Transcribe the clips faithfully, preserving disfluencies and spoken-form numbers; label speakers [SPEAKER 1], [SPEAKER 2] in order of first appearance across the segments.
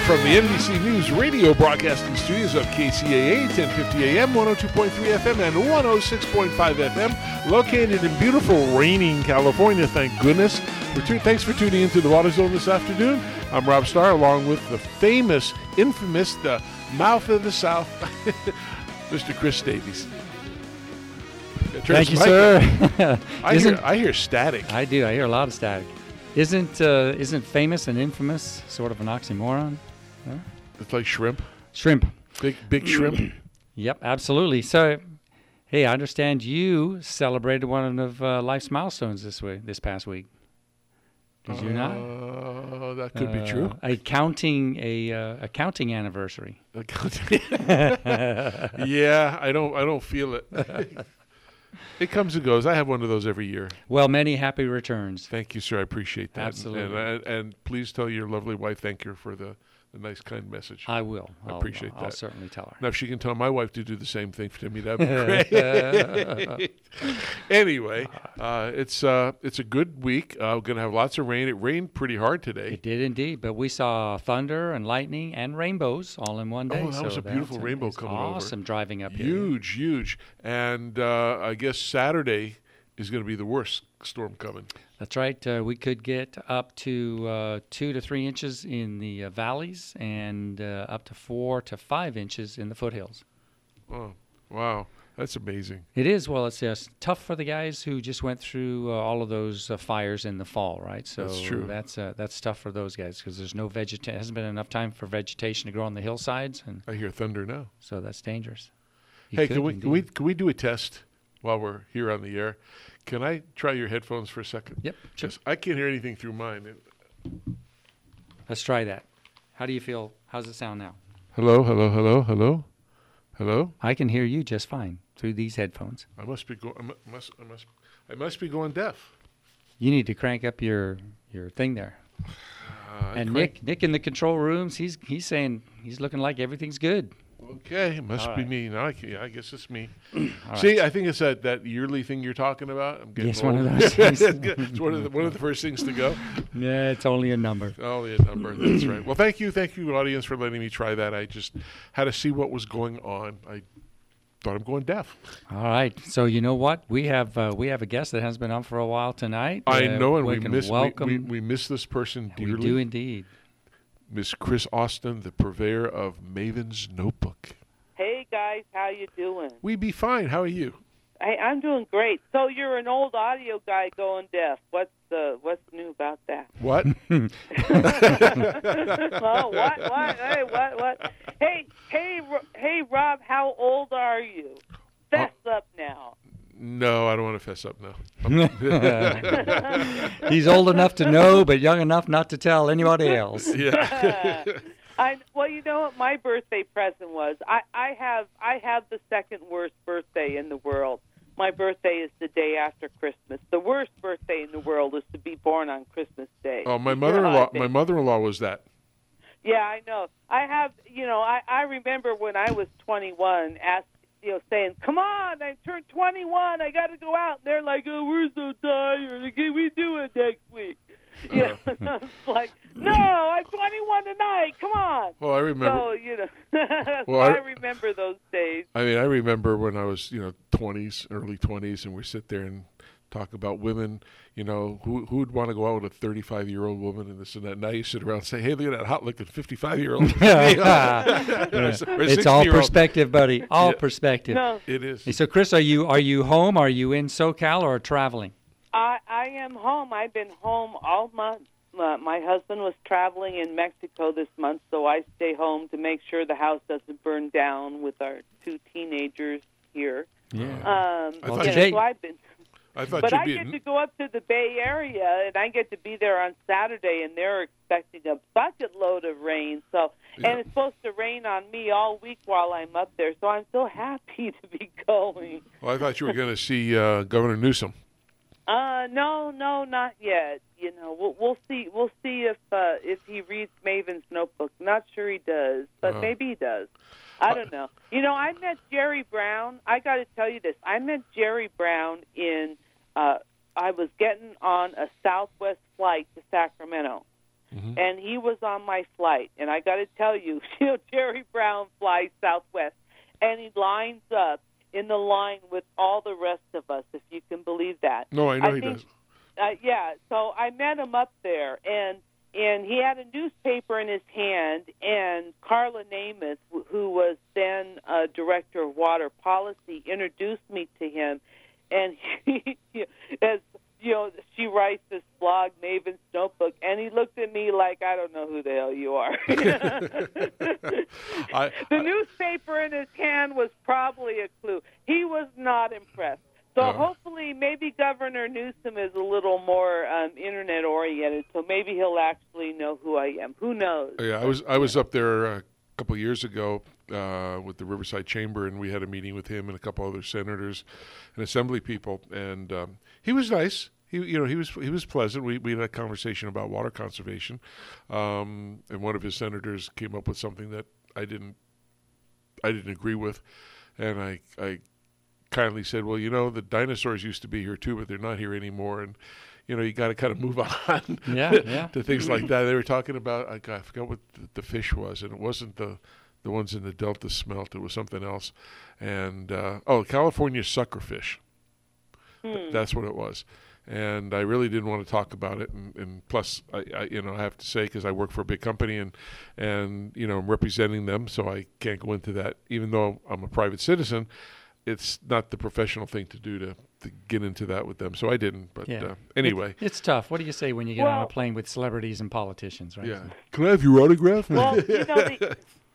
[SPEAKER 1] from the N B C News radio broadcasting studios of K C A A, ten fifty A M, one oh two point three F M, and one oh six point five F M, located in beautiful, raining California, thank goodness. For tu- thanks for tuning into the Water Zone this afternoon. I'm Rob Starr, along with the famous, infamous, the mouth of the South, Mister Chris Davies.
[SPEAKER 2] Thank you, sir.
[SPEAKER 1] I, hear, I hear static.
[SPEAKER 2] I do. I hear a lot of static. Isn't uh, isn't famous and infamous sort of an oxymoron? Huh?
[SPEAKER 1] It's like shrimp.
[SPEAKER 2] Shrimp.
[SPEAKER 1] Big big shrimp.
[SPEAKER 2] Yep, absolutely. So, hey, I understand you celebrated one of uh, life's milestones this week, this past week. Did you not?
[SPEAKER 1] Oh, uh, that could
[SPEAKER 2] uh,
[SPEAKER 1] be true.
[SPEAKER 2] A counting a uh, a counting anniversary.
[SPEAKER 1] Yeah, I don't I don't feel it. It comes and goes. I have one of those every year.
[SPEAKER 2] Well, many happy returns.
[SPEAKER 1] Thank you, sir. I appreciate that.
[SPEAKER 2] Absolutely.
[SPEAKER 1] And, and, and please tell your lovely wife thank her for the, the nice, kind message.
[SPEAKER 2] I will.
[SPEAKER 1] I
[SPEAKER 2] I'll,
[SPEAKER 1] appreciate
[SPEAKER 2] I'll
[SPEAKER 1] that.
[SPEAKER 2] I'll certainly tell her.
[SPEAKER 1] Now, if she can tell my wife to do the same thing to me, that'd be great. Anyway, uh, it's uh, it's a good week. Uh, we're going to have lots of rain. It rained pretty hard today.
[SPEAKER 2] It did indeed, but we saw thunder and lightning and rainbows all in one day.
[SPEAKER 1] Oh, that
[SPEAKER 2] so
[SPEAKER 1] was a beautiful rainbow
[SPEAKER 2] it's
[SPEAKER 1] coming
[SPEAKER 2] awesome
[SPEAKER 1] over.
[SPEAKER 2] Awesome driving up here.
[SPEAKER 1] Huge, huge. And uh, I guess Saturday is going to be the worst storm coming.
[SPEAKER 2] That's right. Uh, we could get up to uh, two to three inches in the uh, valleys and uh, up to four to five inches in the foothills.
[SPEAKER 1] Oh, wow. That's amazing.
[SPEAKER 2] It is. Well, it's just tough for the guys who just went through uh, all of those uh, fires in the fall, right? So
[SPEAKER 1] that's true.
[SPEAKER 2] That's uh, that's tough for those guys because there's no vegetation. Hasn't been enough time for vegetation to grow on the hillsides, and
[SPEAKER 1] I hear thunder now.
[SPEAKER 2] So that's dangerous. You
[SPEAKER 1] hey, can we can we can we do a test while we're here on the air? Can I try your headphones for a second?
[SPEAKER 2] Yep. Sure.
[SPEAKER 1] I can't hear anything through mine.
[SPEAKER 2] Let's try that. How do you feel? How's it sound now?
[SPEAKER 1] Hello, hello, hello, hello, hello.
[SPEAKER 2] I can hear you just fine through these headphones.
[SPEAKER 1] I must be going. I must. I must. I must be going deaf.
[SPEAKER 2] You need to crank up your your thing there. Uh, and Nick, Nick in the control rooms, he's he's saying he's looking like everything's good.
[SPEAKER 1] Okay, it must
[SPEAKER 2] All
[SPEAKER 1] be
[SPEAKER 2] right.
[SPEAKER 1] me. No, I, yeah, I guess it's me.
[SPEAKER 2] See,
[SPEAKER 1] right. I think it's that, that yearly thing you're talking about. I'm getting
[SPEAKER 2] yes,
[SPEAKER 1] old.
[SPEAKER 2] one of those things.
[SPEAKER 1] It's one of the one of the first things to go.
[SPEAKER 2] Yeah, it's only a number.
[SPEAKER 1] Only a number. That's right. Well, thank you, thank you, audience, for letting me try that. I just had to see what was going on. I thought I'm going deaf.
[SPEAKER 2] All right. So you know what? We have uh, we have a guest that has been on for a while tonight.
[SPEAKER 1] I
[SPEAKER 2] uh,
[SPEAKER 1] know, and we,
[SPEAKER 2] we
[SPEAKER 1] miss
[SPEAKER 2] welcome.
[SPEAKER 1] we, we, we miss this person dearly.
[SPEAKER 2] We do indeed.
[SPEAKER 1] Miss Chris Austin, the purveyor of Maven's Notebook.
[SPEAKER 3] Hey guys, how you doing?
[SPEAKER 1] We be fine. How are you?
[SPEAKER 3] Hey, I'm doing great. So you're an old audio guy going deaf. What's the what's new about that?
[SPEAKER 1] What?
[SPEAKER 3] Well, what? What? Hey, what? What? Hey, hey, hey, Rob, how old are you? Fess uh, up now.
[SPEAKER 1] No, I don't want to fess up now.
[SPEAKER 2] He's old enough to know, but young enough not to tell anybody else.
[SPEAKER 1] Yeah.
[SPEAKER 3] I, well, you know what my birthday present was? I, I have I have the second worst birthday in the world. My birthday is the day after Christmas. The worst birthday in the world is to be born on Christmas Day.
[SPEAKER 1] Oh, my mother-in-law. My mother-in-law was that.
[SPEAKER 3] Yeah, I know. I have. You know, I, I remember when I was twenty-one, asked, you know, saying, "Come on, I turned twenty-one. I got to go out." And they're like, "Oh, we're so tired. Can we do it next week?" You know, I was like, "No, I'm twenty-one tonight. Come on."
[SPEAKER 1] Well, I remember.
[SPEAKER 3] So, you know,
[SPEAKER 1] well,
[SPEAKER 3] I,
[SPEAKER 1] I,
[SPEAKER 3] I remember those days.
[SPEAKER 1] I mean, I remember when I was, you know, twenties, early twenties, and we sit there and talk about women. You know, who who would want to go out with a thirty-five-year-old woman and this and that? Now you sit around and say, "Hey, look at that hot-looking fifty-five-year-old."
[SPEAKER 2] It's all perspective, buddy. All yeah. perspective.
[SPEAKER 3] No.
[SPEAKER 1] It is.
[SPEAKER 2] Hey, so, Chris, are you are you home? Are you in SoCal or traveling?
[SPEAKER 3] I, I am home. I've been home all month. Uh, my husband was traveling in Mexico this month, so I stay home to make sure the house doesn't burn down with our two teenagers here.
[SPEAKER 2] Yeah.
[SPEAKER 3] Um,
[SPEAKER 1] well,
[SPEAKER 3] you know, so I've been.
[SPEAKER 1] I thought
[SPEAKER 3] but
[SPEAKER 1] you'd
[SPEAKER 3] I
[SPEAKER 1] be
[SPEAKER 3] get
[SPEAKER 1] in...
[SPEAKER 3] to go up to the Bay Area, and I get to be there on Saturday, and they're expecting a bucket load of rain. So,
[SPEAKER 1] yeah.
[SPEAKER 3] And it's supposed to rain on me all week while I'm up there, so I'm so happy to be going.
[SPEAKER 1] Well, I thought you were going to see uh, Governor Newsom.
[SPEAKER 3] Uh, no, no, not yet. You know, we'll, we'll see. We'll see if uh, if he reads Maven's Notebook. Not sure he does, but
[SPEAKER 1] uh,
[SPEAKER 3] maybe he does. I don't know. You know, I met Jerry Brown. I got to tell you this. I met Jerry Brown in. Uh, I was getting on a Southwest flight to Sacramento, mm-hmm. and he was on my flight. And I got to tell you, you know, Jerry Brown flies Southwest, and he lines up in the line with all the rest of us, if you can believe that.
[SPEAKER 1] No, I know
[SPEAKER 3] I
[SPEAKER 1] he
[SPEAKER 3] think,
[SPEAKER 1] does.
[SPEAKER 3] Uh, yeah, so I met him up there, and and he had a newspaper in his hand, and Carla Namath, who was then uh, director of water policy, introduced me to him, and he, as you know, she writes this blog, Maven's Notebook, and he looked at me like, I don't know who the hell you are.
[SPEAKER 1] I,
[SPEAKER 3] the
[SPEAKER 1] I,
[SPEAKER 3] newspaper in his hand was probably a clue. He was not impressed. So
[SPEAKER 1] uh,
[SPEAKER 3] hopefully maybe Governor Newsom is a little more um, Internet-oriented, so maybe he'll actually know who I am. Who knows?
[SPEAKER 1] Yeah, I was I was up there a couple of years ago uh, with the Riverside Chamber, and we had a meeting with him and a couple other senators and assembly people, and um, he was nice. He, you know, he was he was pleasant. We we had a conversation about water conservation, um, and one of his senators came up with something that I didn't I didn't agree with, and I I kindly said, well, you know, the dinosaurs used to be here too, but they're not here anymore, and you know, you got to kind of move on
[SPEAKER 2] yeah, yeah.
[SPEAKER 1] to things like that. They were talking about, I, I forgot what the, the fish was, and it wasn't the the ones in the Delta smelt. It was something else, and uh, oh, California suckerfish.
[SPEAKER 3] Hmm.
[SPEAKER 1] That's what it was. And I really didn't want to talk about it. And, and plus, I, I, you know, I have to say, because I work for a big company and, and, you know, I'm representing them, so I can't go into that. Even though I'm a private citizen, it's not the professional thing to do to, to get into that with them. So I didn't. But
[SPEAKER 2] yeah.
[SPEAKER 1] uh, anyway.
[SPEAKER 2] It, it's tough. What do you say when you get
[SPEAKER 3] well,
[SPEAKER 2] on a plane with celebrities and politicians, right?
[SPEAKER 1] Yeah. Can I have your autograph?
[SPEAKER 3] Well, you know, the,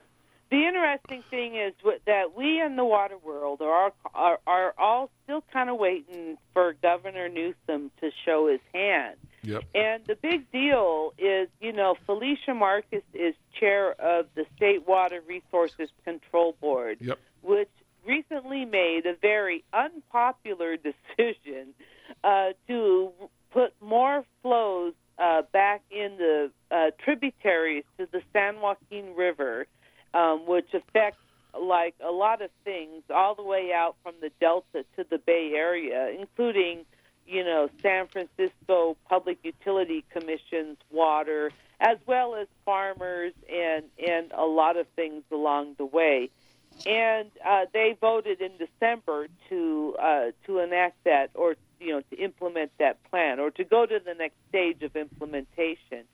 [SPEAKER 3] the interesting thing is that we in the water world are, are, are all still kind of waiting for Governor Newsom to show his hand.
[SPEAKER 1] Yep.
[SPEAKER 3] And the big deal is, you know, Felicia Marcus is chair of the State Water Resources Control Board,
[SPEAKER 1] Yep.
[SPEAKER 3] which recently made a very unpopular decision uh, to put more flows uh, back in the uh, tributaries to the San Joaquin River, um, which affects like a lot of things all the way out from the Delta to the Bay Area, including, you know, San Francisco Public Utility Commission's water, as well as farmers and, and a lot of things along the way. And uh, they voted in December to uh, to enact that, or you know, to implement that plan, or to go to the next stage of implementation.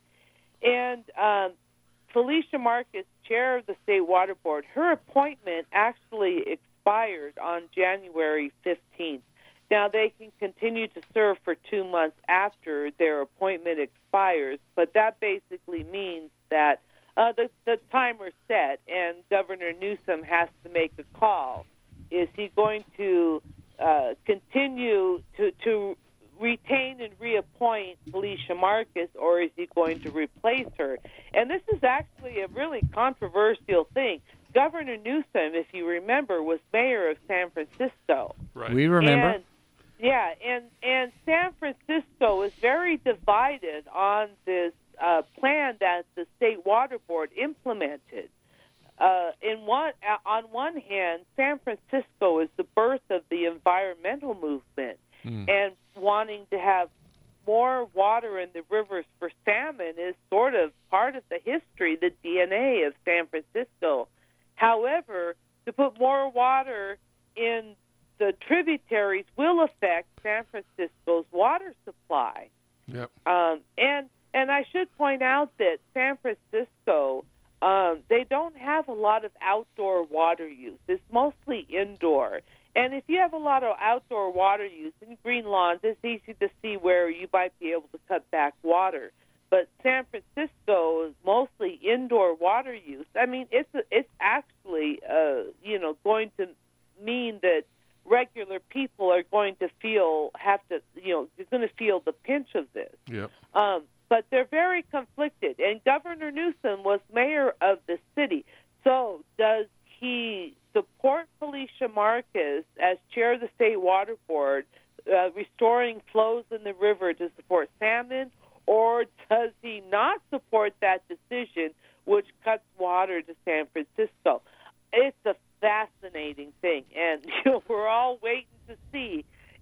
[SPEAKER 3] And um, Felicia Marcus, chair of the State Water Board, her appointment actually expired on January fifteenth. Now, they can continue to serve for two months after their appointment expires, but that basically means that uh, the, the timer's set and Governor Newsom has to make a call. Is he going to uh, continue to, to retain and reappoint Felicia Marcus, or is he going to replace her? And this is actually a really controversial thing. Governor Newsom, if you remember, was mayor of San Francisco.
[SPEAKER 1] Right.
[SPEAKER 2] We remember.
[SPEAKER 3] And, yeah, and, and San Francisco is very divided on this uh, plan that the State Water Board implemented. Uh, in one, on one hand, San Francisco is the birth of the environmental movement, mm. and wanting to have more water in the rivers for salmon is sort of part of the history, the D N A of San Francisco. However, to put more water in the tributaries will affect San Francisco's water supply.
[SPEAKER 1] Yep.
[SPEAKER 3] Um, and and I should point out that San Francisco, um, they don't have a lot of outdoor water use. It's mostly indoor. And if you have a lot of outdoor water use in green lawns, it's easy to see where you might be able to cut back water. But San Francisco is mostly indoor water use. I mean, it's a, it's actually uh, you know going to mean that regular people are going to feel have to you know you're going to feel the pinch of this.
[SPEAKER 1] Yep.
[SPEAKER 3] Um, but they're very conflicted. And Governor Newsom was mayor of the city. So does he support Felicia Marcus as chair of the State Water Board, uh, restoring flows in the river to support salmon, or does he not support that decision, which cuts water to San Francisco? It's a fascinating thing, and you know, we're all waiting to see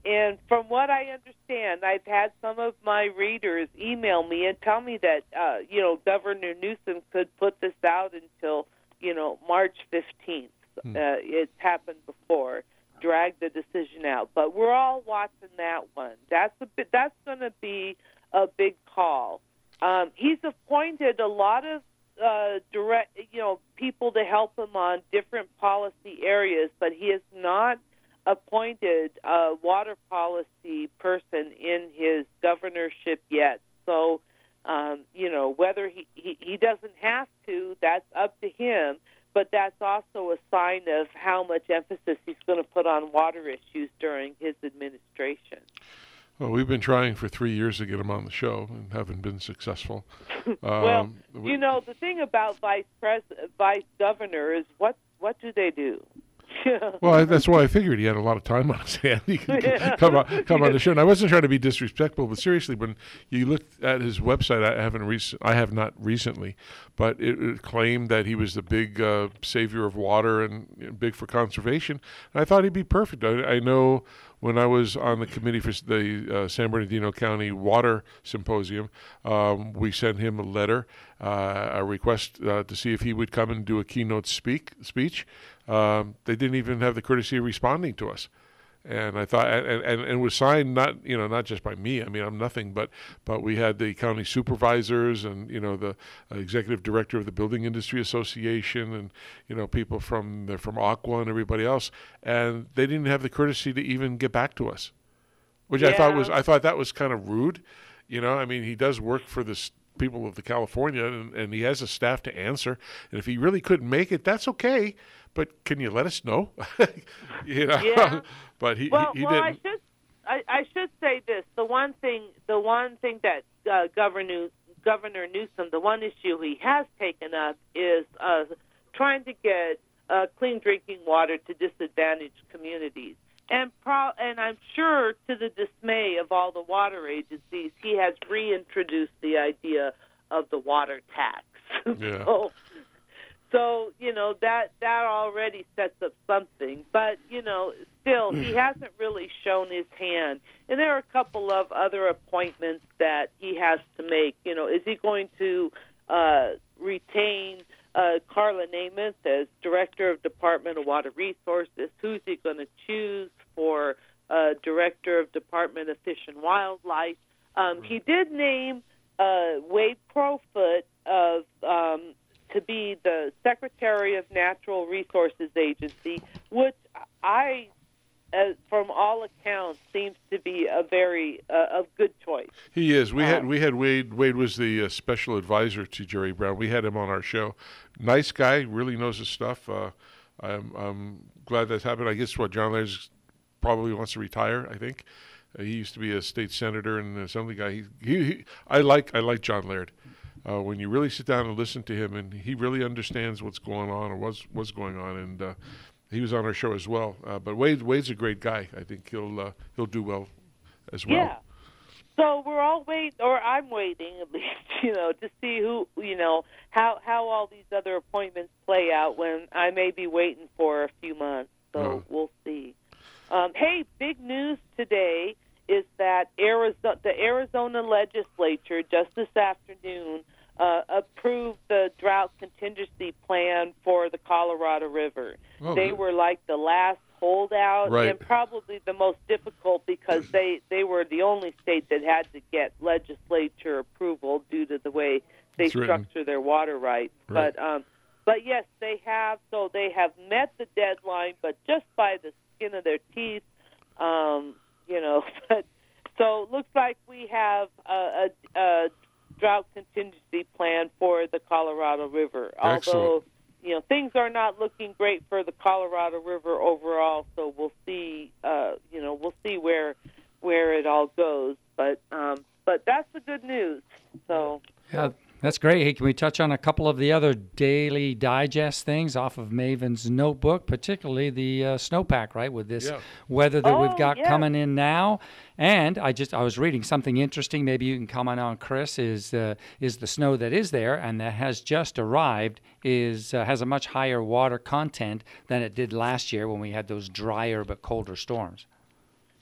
[SPEAKER 3] and from what I understand, I've had some of my readers email me and tell me that, uh, you know, Governor Newsom could put this out until, you know, March fifteenth. Hmm. Uh, it's happened before, drag the decision out. But we're all watching that one. That's a bit, that's going to be a big call. Um, he's appointed a lot of uh, direct, you know, people to help him on different policy areas, but he has not appointed a water policy person in his governorship yet. So, um, you know, whether he, he, he doesn't have to, that's up to him, but that's also a sign of how much emphasis he's going to put on water issues during his administration.
[SPEAKER 1] Well, we've been trying for three years to get him on the show and haven't been successful.
[SPEAKER 3] well,
[SPEAKER 1] um, we,
[SPEAKER 3] you know, the thing about vice pres- vice governor is what what do they do?
[SPEAKER 1] Well, I, that's why I figured he had a lot of time on his hand. He could yeah. come on, come on the show. And I wasn't trying to be disrespectful, but seriously, when you looked at his website, I haven't rec- I have not recently, but it, it claimed that he was the big uh, savior of water and you know, big for conservation. And I thought he'd be perfect. I, I know when I was on the committee for the uh, San Bernardino County Water Symposium, um, we sent him a letter, uh, a request uh, to see if he would come and do a keynote speak speech. Um, they didn't even have the courtesy of responding to us, and I thought, and, and, and it was signed not you know not just by me. I mean, I'm nothing, but but we had the county supervisors and you know the uh, executive director of the Building Industry Association and you know people from the, from Aqua and everybody else, and they didn't have the courtesy to even get back to us, which yeah. I thought was I thought that was kind of rude. You know, I mean, he does work for this. People of the California, and, and he has a staff to answer. And if he really couldn't make it, that's okay. But can you let us know? you know.
[SPEAKER 3] Yeah.
[SPEAKER 1] But he
[SPEAKER 3] well,
[SPEAKER 1] he, he
[SPEAKER 3] well,
[SPEAKER 1] didn't.
[SPEAKER 3] I should I, I should say this: the one thing, the one thing that uh, Governor Governor Newsom, the one issue he has taken up is uh, trying to get uh, clean drinking water to disadvantaged communities. And pro- and I'm sure, to the dismay of all the water agencies, he has reintroduced the idea of the water tax.
[SPEAKER 1] Yeah.
[SPEAKER 3] so, so, you know, that that already sets up something. But, you know, still, he hasn't really shown his hand. And there are a couple of other appointments that he has to make. You know, is he going to uh, retain Uh, Carla Namath as Director of Department of Water Resources? Who's he going to choose for uh, Director of Department of Fish and Wildlife? Um, he did name uh, Wade Crowfoot of um, to be the Secretary of Natural Resources Agency, which I, uh, from all accounts, seems to be a very uh, a good choice.
[SPEAKER 1] He is. We
[SPEAKER 3] um,
[SPEAKER 1] had we had Wade. Wade was the uh, special advisor to Jerry Brown. We had him on our show. Nice guy, really knows his stuff. Uh, I'm, I'm glad that's happened. I guess what John Laird probably wants to retire. I think uh, he used to be a state senator and an assembly guy. He, he, he I like I like John Laird. Uh, when you really sit down and listen to him, and he really understands what's going on or what's what's going on, and uh, he was on our show as well. Uh, but Wade Wade's a great guy. I think he'll uh, he'll do well as well.
[SPEAKER 3] Yeah. So we're all waiting, or I'm waiting at least, you know, to see who, you know, how how all these other appointments play out when I may be waiting for a few months. So
[SPEAKER 1] Oh.
[SPEAKER 3] we'll see. Um, hey, big news today is that Arizona, the Arizona legislature just this afternoon uh, approved the drought contingency plan for the Colorado River.
[SPEAKER 1] Oh,
[SPEAKER 3] they
[SPEAKER 1] good.
[SPEAKER 3] were like the last holdout
[SPEAKER 1] Right.
[SPEAKER 3] and probably the most difficult because they, they were the only state that had to get legislature approval due to the way they
[SPEAKER 1] It's written.
[SPEAKER 3] structure their water rights.
[SPEAKER 1] Right.
[SPEAKER 3] But um, but yes, they have. So they have met the deadline, but just by the skin of their teeth. Um, you know, but so it looks like we have a, a, a drought contingency plan for the Colorado River.
[SPEAKER 1] Excellent.
[SPEAKER 3] Although, you know, things are not looking great for the Colorado River overall. So we'll see. Uh, you know, we'll see where where it all goes. But um, but that's the good news. So.
[SPEAKER 2] Yeah, that's great. Hey, can we touch on a couple of the other daily digest things off of Maven's notebook, particularly the uh, snowpack, right, with this
[SPEAKER 1] Yeah.
[SPEAKER 2] weather that
[SPEAKER 3] Oh,
[SPEAKER 2] we've got
[SPEAKER 3] yeah.
[SPEAKER 2] coming in now. And I just I was reading something interesting. Maybe you can comment on, Chris. Is uh, is the snow that is there and that has just arrived is uh, has a much higher water content than it did last year when we had those drier but colder storms.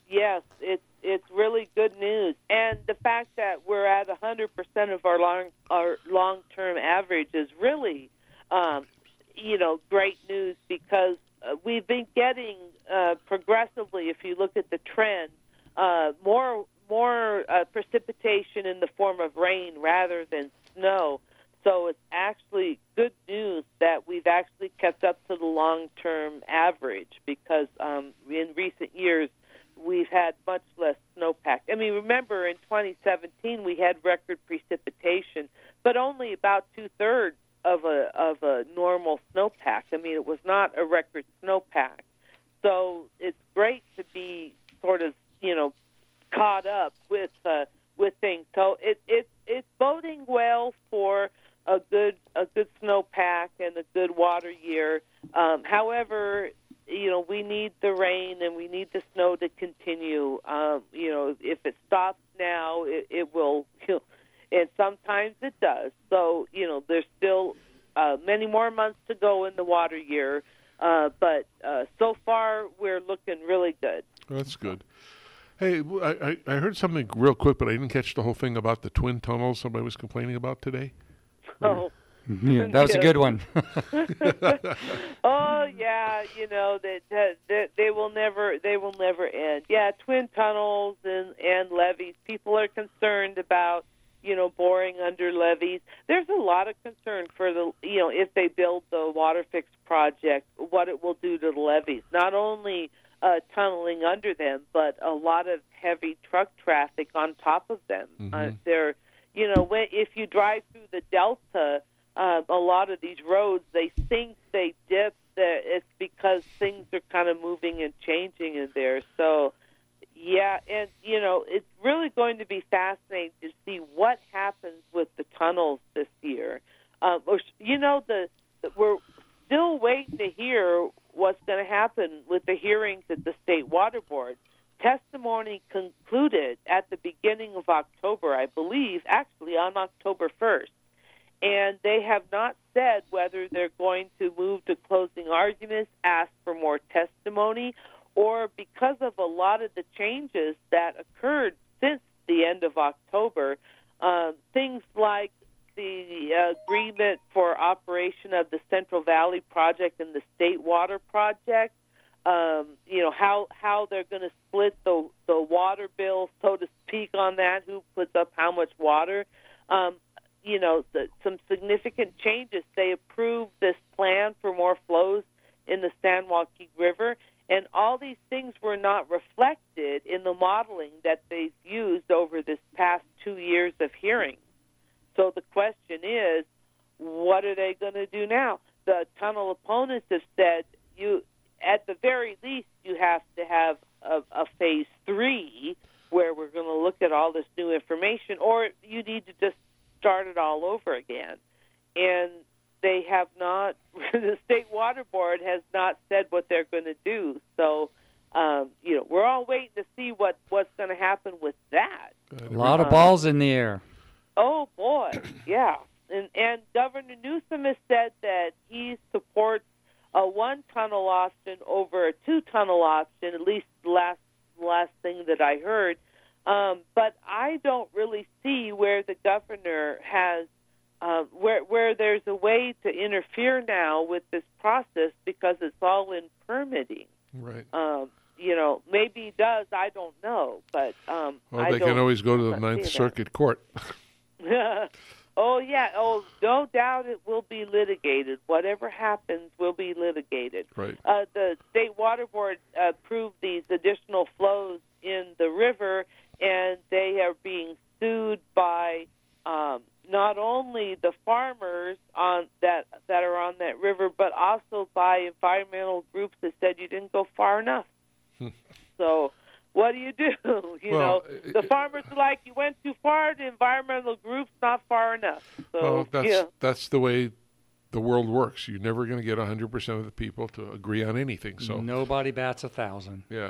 [SPEAKER 3] yes, it's it's really good news, and the fact that we're at one hundred percent of our long our long term average is really, um, you know, great news because uh, we've been getting uh, progressively. If you look at the trend, uh, more more uh, precipitation in the form of rain rather than snow. So it's actually good news that we've actually kept up to the long-term average because um, in recent years we've had much less snowpack. I mean, remember in twenty seventeen we had record precipitation, but only about two-thirds of a of a normal snowpack. I mean, it was not a record snowpack. So it's great to be sort of, you know, caught up with uh, with things. So it it it's boding well for a good a good snowpack and a good water year. Um, however, you know, we need the rain and we need the snow to continue. Um, you know, if it stops now, it, it will, you know, and sometimes it does. So, you know, there's still uh, many more months to go in the water year. Uh, but uh, so far, we're looking really good.
[SPEAKER 1] That's good. Hey, I, I heard something real quick, but I didn't catch the whole thing about the twin tunnels somebody was complaining about today.
[SPEAKER 3] Oh,
[SPEAKER 2] yeah, that was a good one.
[SPEAKER 3] Oh yeah, you know that, that that they will never they will never end. Yeah, twin tunnels and and levees. People are concerned about, you know, boring under levees. There's a lot of concern for the, you know, if they build the water fix project, what it will do to the levees. Not only uh, tunneling under them, but a lot of heavy truck traffic on top of them.
[SPEAKER 1] Mm-hmm.
[SPEAKER 3] Uh, they're You know, when, if you drive through the Delta, uh, a lot of these roads, they sink, they dip. It's because things are kind of moving and changing in there. So, yeah, and, you know, it's really going to be fascinating to see what happens with the tunnels this year. Um, or, you know, the, the we're still waiting to hear what's going to happen with the hearings at the State Water Board. Testimony concluded at the beginning of October, I believe, actually on October first. And they have not said whether they're going to move to closing arguments, ask for more testimony, or because of a lot of the changes that occurred since the end of October, uh, things like the uh, agreement for operation of the Central Valley Project and the State Water Project, Um, you know, how how they're going to split the the water bill, so to speak, on that, who puts up how much water. Um, you know, the, some significant changes. They approved this plan for more flows in the San Joaquin River, and all these things were not reflected in the modeling that they've used over this past two years of hearings. So the question is, what are they going to do now? The tunnel opponents have said, you, at the very least, you have to have a, a phase three where we're going to look at all this new information, or you need to just start it all over again. And they have not, the State Water Board has not said what they're going to do. So, um, you know, we're all waiting to see what, what's going to happen with that.
[SPEAKER 2] A lot of balls in the air.
[SPEAKER 3] Oh, boy, yeah. And, and Governor Newsom has said that he supports a one-tunnel option over a two-tunnel option, at least the last, last thing that I heard. Um, but I don't really see where the governor has, uh, where where there's a way to interfere now with this process because it's all in permitting.
[SPEAKER 1] Right.
[SPEAKER 3] Um, you know, maybe he does, I don't know. But um,
[SPEAKER 1] well,
[SPEAKER 3] I
[SPEAKER 1] they
[SPEAKER 3] don't,
[SPEAKER 1] can always go to the
[SPEAKER 3] I'm
[SPEAKER 1] Ninth
[SPEAKER 3] not
[SPEAKER 1] Circuit Court.
[SPEAKER 3] Oh, yeah. Oh, no doubt it will be litigated. Whatever happens will be litigated.
[SPEAKER 1] Right.
[SPEAKER 3] Uh, the State Water Board uh, approved these additional flows in the river, and they are being sued by um, not only the farmers on that that are on that river, but also by environmental groups that said you didn't go far enough. So what do you do? You
[SPEAKER 1] well,
[SPEAKER 3] know, the farmers are like, you went too far. The environmental group's not far enough. So,
[SPEAKER 1] well, that's
[SPEAKER 3] yeah.
[SPEAKER 1] that's the way the world works. You're never going to get one hundred percent of the people to agree on anything. So
[SPEAKER 2] nobody bats a thousand.
[SPEAKER 1] Yeah.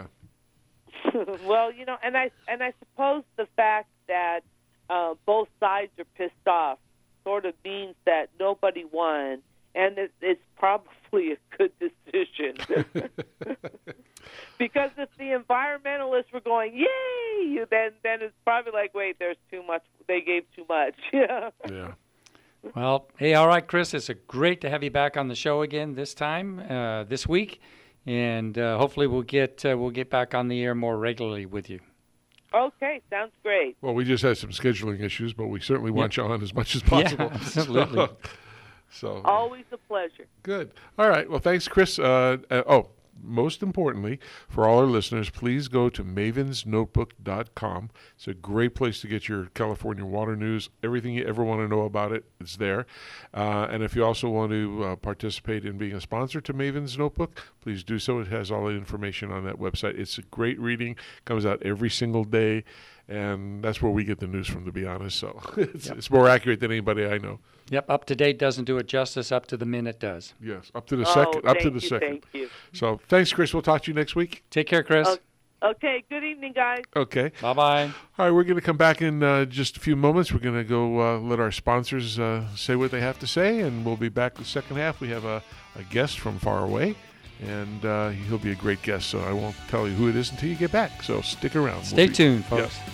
[SPEAKER 3] Well, you know, and I and I suppose the fact that uh, both sides are pissed off sort of means that nobody won, and it, it's probably a good decision. Because if the environmentalists were going, yay, you then then it's probably like, wait, there's too much. They gave too much. Yeah.
[SPEAKER 1] Yeah.
[SPEAKER 2] Well, hey, all right, Chris, it's a great to have you back on the show again this time, uh, this week, and uh, hopefully we'll get uh, we'll get back on the air more regularly with you.
[SPEAKER 3] Okay, sounds great.
[SPEAKER 1] Well, we just had some scheduling issues, but we certainly want you on as much as possible.
[SPEAKER 2] Yeah, absolutely.
[SPEAKER 1] So, so
[SPEAKER 3] always a pleasure.
[SPEAKER 1] Good. All right. Well, thanks, Chris. Uh, uh, oh. Most importantly, for all our listeners, please go to mavens notebook dot com. It's a great place to get your California water news. Everything you ever want to know about it, it's there. Uh, and if you also want to uh, participate in being a sponsor to Maven's Notebook, please do so. It has all the information on that website. It's a great reading. Comes out every single day. And that's where we get the news from, to be honest. So it's, yep. it's more accurate than anybody I know.
[SPEAKER 2] Yep, up to date doesn't do it justice. Up to the minute does.
[SPEAKER 1] Yes, up to the
[SPEAKER 3] oh,
[SPEAKER 1] second. Up to the
[SPEAKER 3] you,
[SPEAKER 1] second.
[SPEAKER 3] Thank you.
[SPEAKER 1] So thanks, Chris. We'll talk to you next week.
[SPEAKER 2] Take care, Chris.
[SPEAKER 3] Okay, okay. Good evening, guys.
[SPEAKER 1] Okay.
[SPEAKER 2] Bye bye.
[SPEAKER 1] All right, we're going to come back in uh, just a few moments. We're going to go uh, let our sponsors uh, say what they have to say, and we'll be back the second half. We have a, a guest from far away. And uh, he'll be a great guest, so I won't tell you who it is until you get back. So stick around.
[SPEAKER 2] Stay
[SPEAKER 1] we'll be,
[SPEAKER 2] tuned, folks.
[SPEAKER 1] Yes.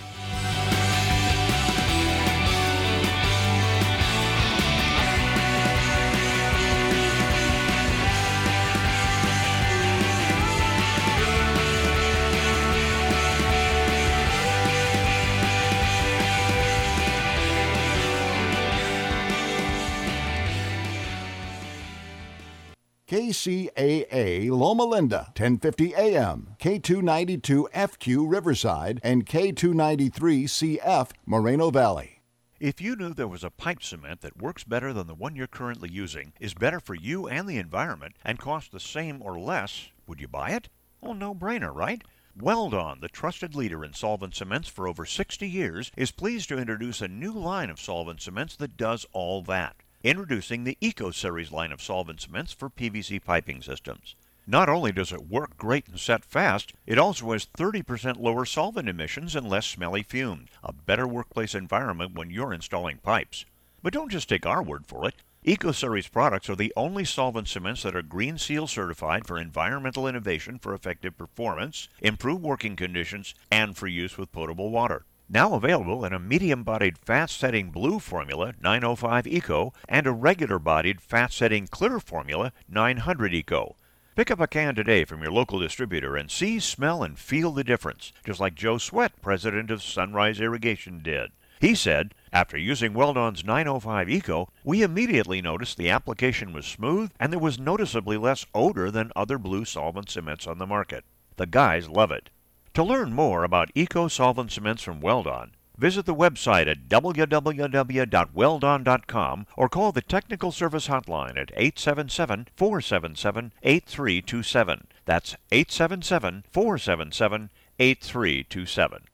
[SPEAKER 4] K C A A Loma Linda, ten fifty A M, K two ninety-two F Q Riverside, and K two ninety-three C F Moreno Valley.
[SPEAKER 5] If you knew there was a pipe cement that works better than the one you're currently using, is better for you and the environment, and costs the same or less, would you buy it? Oh, no-brainer, right? Weldon, the trusted leader in solvent cements for over sixty years, is pleased to introduce a new line of solvent cements that does all that. Introducing the Eco Series line of solvent cements for P V C piping systems. Not only does it work great and set fast, it also has thirty percent lower solvent emissions and less smelly fumes, a better workplace environment when you're installing pipes. But don't just take our word for it. Eco Series products are the only solvent cements that are Green Seal certified for environmental innovation for effective performance, improved working conditions, and for use with potable water. Now available in a medium-bodied fast-setting blue formula, nine oh five Eco, and a regular-bodied fast-setting clear formula, nine hundred Eco. Pick up a can today from your local distributor and see, smell, and feel the difference, just like Joe Sweat, president of Sunrise Irrigation, did. He said, after using Weldon's nine oh five Eco, we immediately noticed the application was smooth and there was noticeably less odor than other blue solvent cements on the market. The guys love it. To learn more about Eco Solvent Cements from Weldon, visit the website at w w w dot weldon dot com or call the technical service hotline at eight seven seven, four seven seven, eight three two seven. That's eight seven seven, four seven seven, eight three two seven.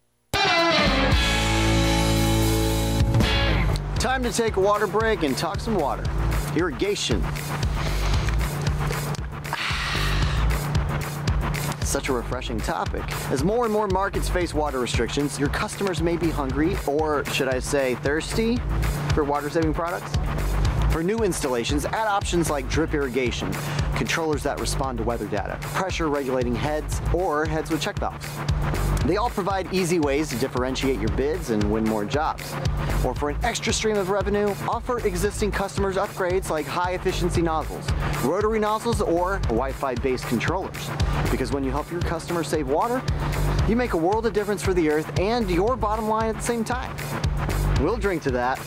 [SPEAKER 6] Time to take a water break and talk some water. Irrigation. Such a refreshing topic. As more and more markets face water restrictions, your customers may be hungry, or should I say thirsty, for water-saving products. For new installations, add options like drip irrigation, controllers that respond to weather data, pressure-regulating heads, or heads with check valves. They all provide easy ways to differentiate your bids and win more jobs. Or for an extra stream of revenue, offer existing customers upgrades like high-efficiency nozzles, rotary nozzles, or Wi-Fi-based controllers. Because when you help your customers save water, you make a world of difference for the earth and your bottom line at the same time. We'll drink to that.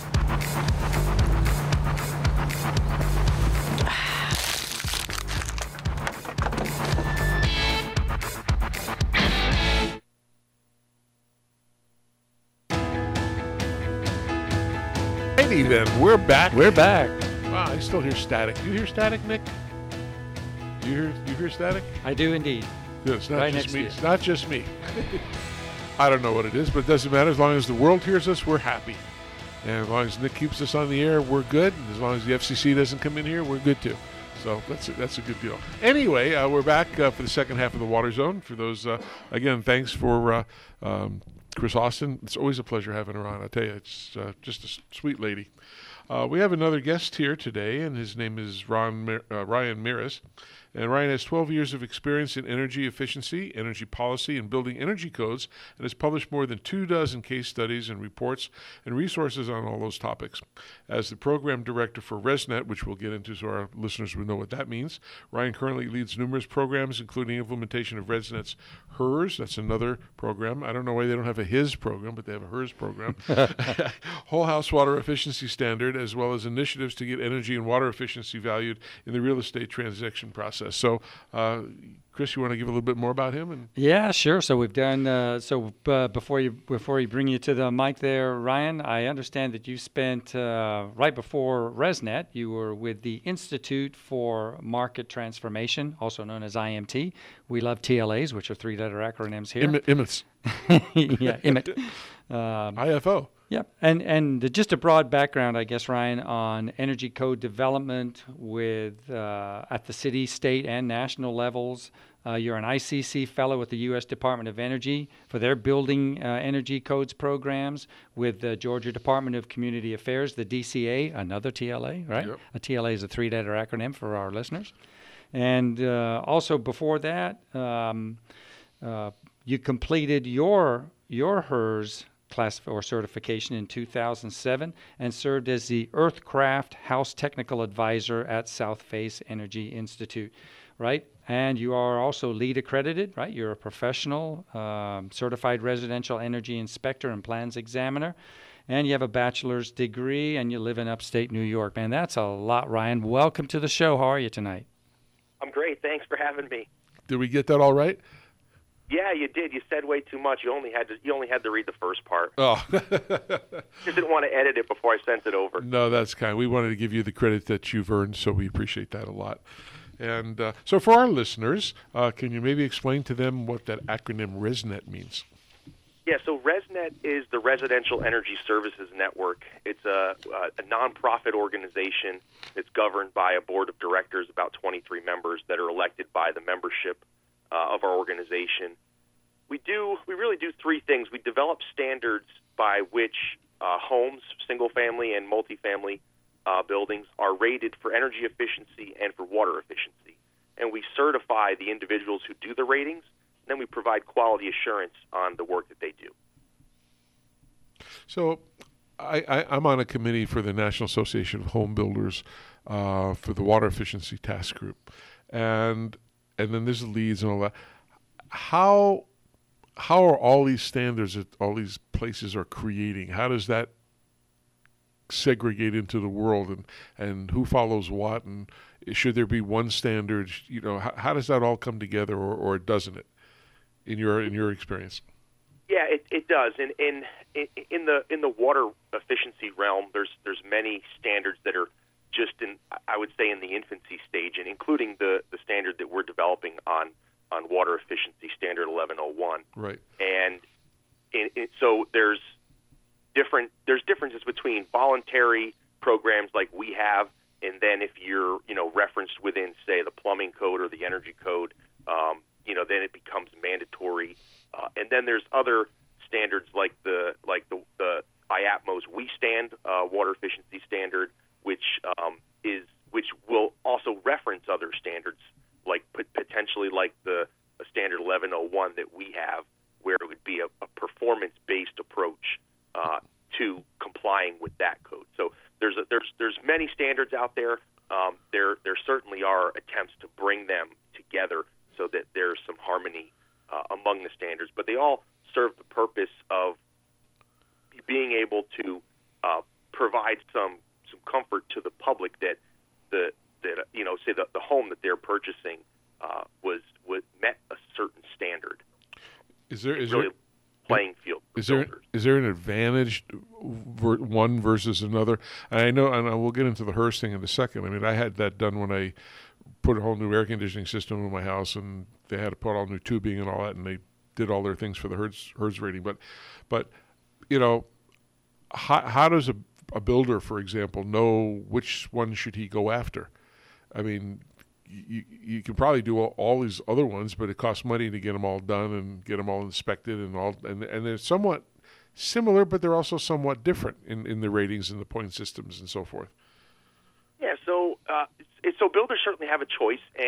[SPEAKER 1] Alrighty then, we're back.
[SPEAKER 2] We're back.
[SPEAKER 1] Wow, I still hear static. You hear static, Nick? You hear you hear static?
[SPEAKER 2] I do indeed.
[SPEAKER 1] Yeah, it's not
[SPEAKER 2] Right
[SPEAKER 1] just
[SPEAKER 2] next
[SPEAKER 1] me.
[SPEAKER 2] to you.
[SPEAKER 1] It's not just me. I don't know what it is, but it doesn't matter. As long as the world hears us, we're happy. And as long as Nick keeps us on the air, we're good. And as long as the F C C doesn't come in here, we're good too. So that's a, that's a good deal. Anyway, uh, we're back uh, for the second half of the Water Zone. For those, uh, again, thanks for uh, um, Chris Austin. It's always a pleasure having her on. I tell you, it's uh, just a s- sweet lady. Uh, we have another guest here today, and his name is Ron Mir- uh, Ryan Miras. And Ryan has twelve years of experience in energy efficiency, energy policy, and building energy codes, and has published more than two dozen case studies and reports and resources on all those topics. As the program director for ResNet, which we'll get into so our listeners will know what that means, Ryan currently leads numerous programs, including implementation of ResNet's HERS. That's another program. I don't know why they don't have a HIS program, but they have a HERS program. Whole house water efficiency standard, as well as initiatives to get energy and water efficiency valued in the real estate transaction process. So, uh, Chris, you want to give a little bit more about him? And
[SPEAKER 2] Yeah, sure. So we've done. Uh, so uh, before you before you bring you to the mic there, Ryan, I understand that you spent uh, right before ResNet, you were with the Institute for Market Transformation, also known as I M T. We love T L As, which are three-letter acronyms here.
[SPEAKER 1] I M I T.
[SPEAKER 2] yeah, I M I T. Um,
[SPEAKER 1] I F O.
[SPEAKER 2] Yep, and and just a broad background, I guess, Ryan, on energy code development with uh, at the city, state, and national levels. Uh, you're an I C C fellow with the U S Department of Energy for their building uh, energy codes programs, with the Georgia Department of Community Affairs, the D C A, another T L A, right?
[SPEAKER 1] Yep.
[SPEAKER 2] A T L A is a three-letter acronym for our listeners. And uh, also before that, um, uh, you completed your your HERS class or certification in two thousand seven and served as the Earthcraft House Technical Advisor at South Face Energy Institute, right? And you are also LEED accredited, right? You're a professional, um, certified residential energy inspector and plans examiner, and you have a bachelor's degree, and you live in upstate New York. Man, that's a lot, Ryan. Welcome to the show. How are you tonight?
[SPEAKER 7] I'm great. Thanks for having me.
[SPEAKER 1] Did we get that all right?
[SPEAKER 7] Yeah, you did. You said way too much. You only had to. You only had to read the first part.
[SPEAKER 1] Oh.
[SPEAKER 7] Just didn't want to edit it before I sent it over.
[SPEAKER 1] No, that's kind. We wanted to give you the credit that you've earned, so we appreciate that a lot. And uh, so for our listeners, uh, can you maybe explain to them what that acronym ResNet means?
[SPEAKER 7] Yeah, so ResNet is the Residential Energy Services Network. It's a, a nonprofit organization that's governed by a board of directors, about twenty-three members that are elected by the membership uh, of our organization. We do, we really do three things. We develop standards by which uh, homes, single-family and multifamily uh, buildings, are rated for energy efficiency and for water efficiency. And we certify the individuals who do the ratings, and then we provide quality assurance on the work that they do.
[SPEAKER 1] So I, I, I'm on a committee for the National Association of Home Builders uh, for the Water Efficiency Task Group. And and then there's the leads and all that. How how are all these standards that all these places are creating, how does that segregate into the world, and, and who follows what, and should there be one standard? You know, how, how does that all come together, or, or doesn't it, in your in your experience?
[SPEAKER 7] Yeah, it, it does. In, in in the in the water efficiency realm, there's there's many standards that are just in, I would say, in the infancy stage, and including the, the standard that we're developing on on water efficiency, Standard eleven oh one.
[SPEAKER 1] Right.
[SPEAKER 7] And in, in, so there's different there's differences between voluntary programs like we have, and then if you're you know referenced within, say, the plumbing code or the energy code, um, you know then it becomes mandatory. Uh, and then there's other standards like the like the, the I A P M O's We Stand uh, water efficiency standard, which um, is which will also reference other standards, like p- potentially like the, the Standard eleven oh one that we have, where it would be a, a performance-based approach uh, to complying with that code. So there's a, there's there's many standards out there. Um, there there certainly are attempts to bring them together so that there's some harmony uh, among the standards, but they all serve the purpose of being able to uh, provide some some comfort to the public that the that you know say the, the home that they're purchasing uh, was was met a certain standard.
[SPEAKER 1] Is there
[SPEAKER 7] it's
[SPEAKER 1] is
[SPEAKER 7] really
[SPEAKER 1] there
[SPEAKER 7] playing field?
[SPEAKER 1] Is there
[SPEAKER 7] builders.
[SPEAKER 1] is there an advantage ver, one versus another? And I know, and I will get into the HERS thing in a second. I mean, I had that done when I put a whole new air conditioning system in my house, and they had to put all new tubing and all that, and they did all their things for the HERS HERS rating. But but you know, how how does a a builder, for example, know which one should he go after? I mean, you you can probably do all, all these other ones, but it costs money to get them all done and get them all inspected and all, and and they're somewhat similar, but they're also somewhat different in, in the ratings and the point systems and so forth.
[SPEAKER 7] Yeah, so uh, it's, it's, so builders certainly have a choice, and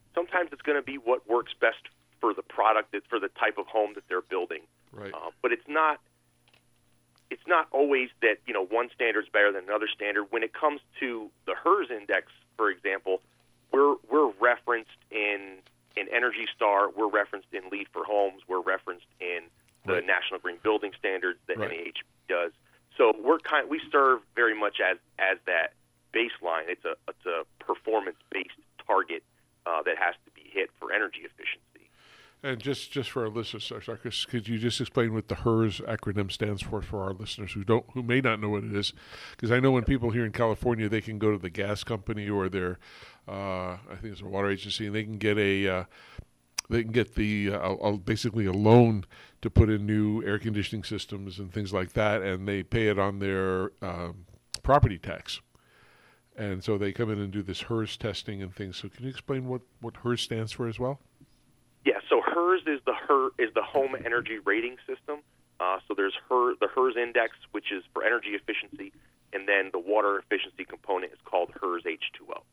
[SPEAKER 7] Sometimes it's going to be what works best for the product, that, for the type of home that they're building.
[SPEAKER 1] Right.
[SPEAKER 7] Uh, but it's not it's not always that, you know, one standard is better than another standard. When it comes to the H E R S index, for example, we're we're referenced in in Energy Star, we're referenced in Lead for Homes, we're referenced in the
[SPEAKER 1] Right.
[SPEAKER 7] National Green Building Standards that
[SPEAKER 1] Right.
[SPEAKER 7] N A H B does. So we're kind we serve very much as as that baseline. It's a it's a performance based target uh, that has to be hit for energy efficiency.
[SPEAKER 1] And just, just for our listeners, sorry, Chris, could you just explain what the H E R S acronym stands for for our listeners who don't, who may not know what it is? Because I know when people here in California, they can go to the gas company or their, uh, I think it's a water agency, and they can get a, uh, they can get the uh, a, a, basically a loan to put in new air conditioning systems and things like that, and they pay it on their um, property tax. And so they come in and do this H E R S testing and things. So can you explain what, what H E R S stands for as well?
[SPEAKER 7] Yeah, so H E R S is the H E R, is the home energy rating system. Uh, so there's H E R, the H E R S index, which is for energy efficiency, and then the water efficiency component is called H E R S H two O.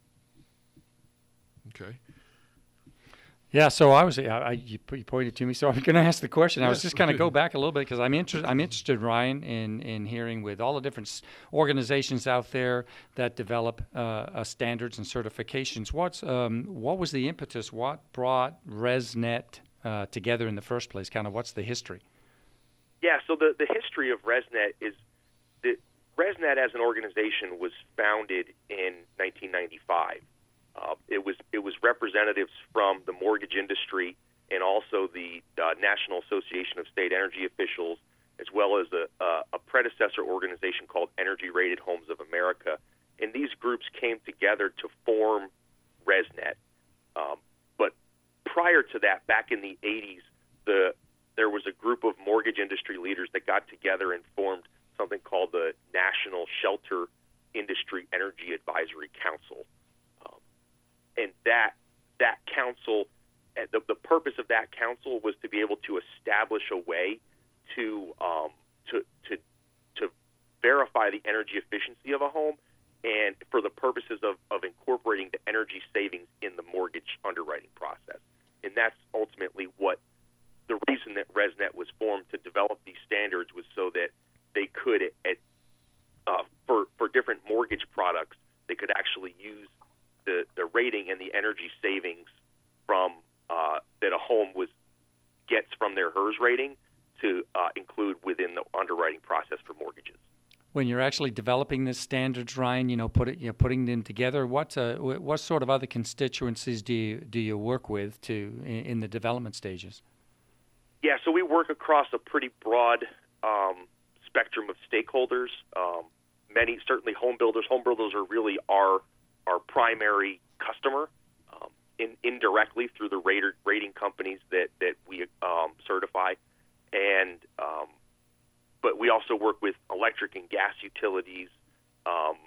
[SPEAKER 1] Okay.
[SPEAKER 2] Yeah, so I was, I, I, you you pointed to me, so I'm going to ask the question. I was
[SPEAKER 1] Yes,
[SPEAKER 2] just kind of
[SPEAKER 1] okay.
[SPEAKER 2] go back a little bit because I'm interested. I'm interested, Ryan, in in hearing with all the different s- organizations out there that develop uh, uh, standards and certifications. What's um, what was the impetus? What brought ResNet uh, together in the first place? Kind of what's the history?
[SPEAKER 7] Yeah, so the, the history of ResNet is that ResNet as an organization was founded in nineteen ninety-five. Uh, it was it was representatives from the mortgage industry and also the uh, National Association of State Energy Officials, as well as a, a, a predecessor organization called Energy Rated Homes of America. And these groups came together to form ResNet. Um, but prior to that, back in the eighties, the there was a group of mortgage industry leaders that got together and formed something called the National Shelter Industry Energy Advisory Council. Um, and that that council, uh, the, the purpose of that council was to be able to establish a way to um, to to to verify the energy efficiency of a home, and for the purposes of, of incorporating the energy savings in the mortgage underwriting process. And that's ultimately what the reason that ResNet was formed, to develop these standards, was so that they could, at, uh, for for different mortgage products, they could actually use the, the rating and the energy savings from uh, that a home was gets from their H E R S rating to uh, include within the underwriting process for mortgages.
[SPEAKER 2] When you're actually developing the standards, Ryan, you know, put it, you know, putting them together, what uh, wh- what sort of other constituencies do you do you work with to in, in the development stages?
[SPEAKER 7] Yeah, so we work across a pretty broad um, spectrum of stakeholders. Um, many, certainly home builders. Home builders are really our our primary customer, um, in, indirectly through the rater, rating companies that that we um, certify, and um, but we also work with electric and gas utilities, um,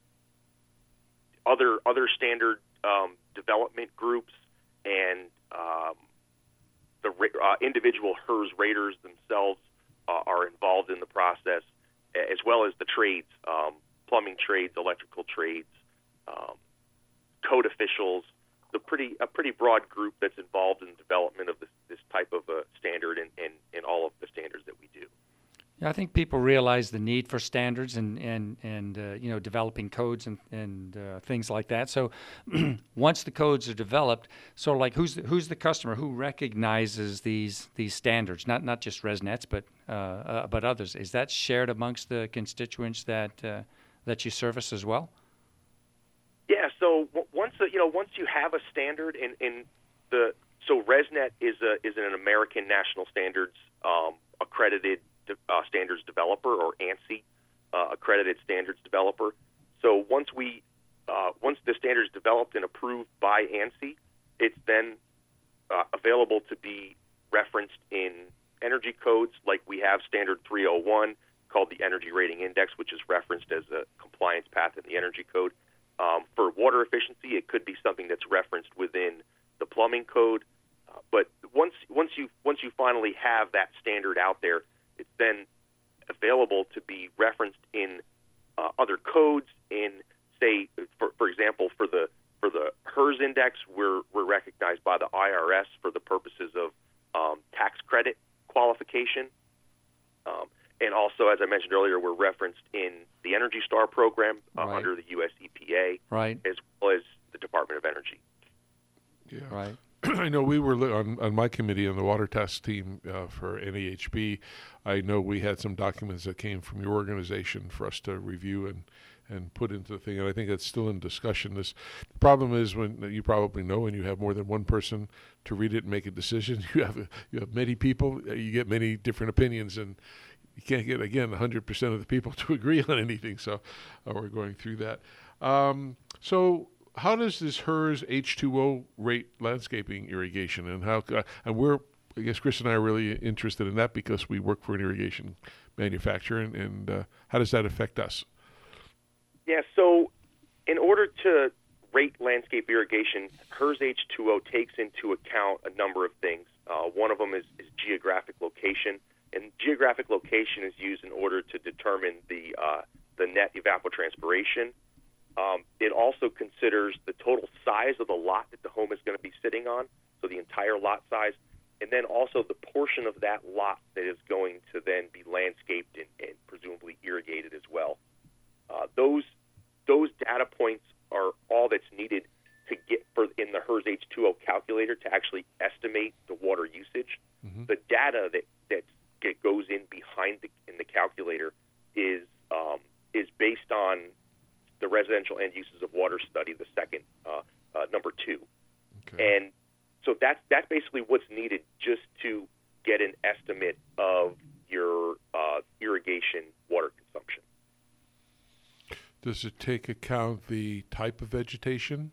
[SPEAKER 7] other other standard um, development groups, and um, the uh, individual H E R S raters themselves uh, are involved in the process, as well as the trades, um, plumbing trades, electrical trades, um, code officials. The pretty a pretty broad group that's involved in the development of this, this type of a standard and, and, and all of the standards that we do.
[SPEAKER 2] Yeah, I think people realize the need for standards and and and uh, you know, developing codes and and uh, things like that. So once the codes are developed, sort of like who's the, who's the customer who recognizes these these standards? Not not just ResNets, but uh, uh, but others. Is that shared amongst the constituents that uh, that you service as well?
[SPEAKER 7] Yeah. So w- once uh, you know once you have a standard in, in the so ResNet is a is an American National Standards um, accredited Uh, standards developer, or ANSI uh, accredited standards developer. So once we uh, once the standard is developed and approved by ANSI, it's then uh, available to be referenced in energy codes, like we have standard three oh one called the Energy Rating Index, which is referenced as a compliance path in the energy code. Um, for water efficiency, it could be something that's referenced within the plumbing code. Uh, but once once you once you finally have that standard out there, it's then available to be referenced in uh, other codes. In, say, for, for example, for the For the HERS index, we're we're recognized by the I R S for the purposes of um, tax credit qualification. Um, and also, as I mentioned earlier, we're referenced in the Energy Star program uh,
[SPEAKER 2] Right.
[SPEAKER 7] under the U S E P A,
[SPEAKER 2] Right.
[SPEAKER 7] as well as the Department of Energy.
[SPEAKER 1] Yeah.
[SPEAKER 2] Right.
[SPEAKER 1] I know we were li- on, on my committee on the water test team uh, for N A H B. I know we had some documents that came from your organization for us to review and, and put into the thing, and I think that's still in discussion. This the problem is when you probably know when you have more than one person to read it and make a decision. You have you have many people, uh, you get many different opinions, and you can't get again one hundred percent of the people to agree on anything. So uh, we're going through that. Um, so. How does this HERS H two O rate landscaping irrigation, and how? Uh, and we're, I guess, Chris and I are really interested in that because we work for an irrigation manufacturer, and, and uh, how does that affect us?
[SPEAKER 7] Yeah, so in order to rate landscape irrigation, HERS H two O takes into account a number of things. Uh, one of them is, is geographic location, and geographic location is used in order to determine the uh, the net evapotranspiration. Um, it also considers the total size of the lot that the home is going to be sitting on, so the entire lot size, and then also the portion of that lot that is going to then be landscaped and, and presumably irrigated as well. Uh, those those data points are all that's needed to get for in the HERS H two O calculator to actually estimate the water usage. Mm-hmm. The data that that that goes in behind the in the calculator is um, is based on the residential end uses of water study, the second uh, uh, number two, okay. And so that's that's basically what's needed just to get an estimate of your uh, irrigation water consumption.
[SPEAKER 1] Does it take account the type of vegetation?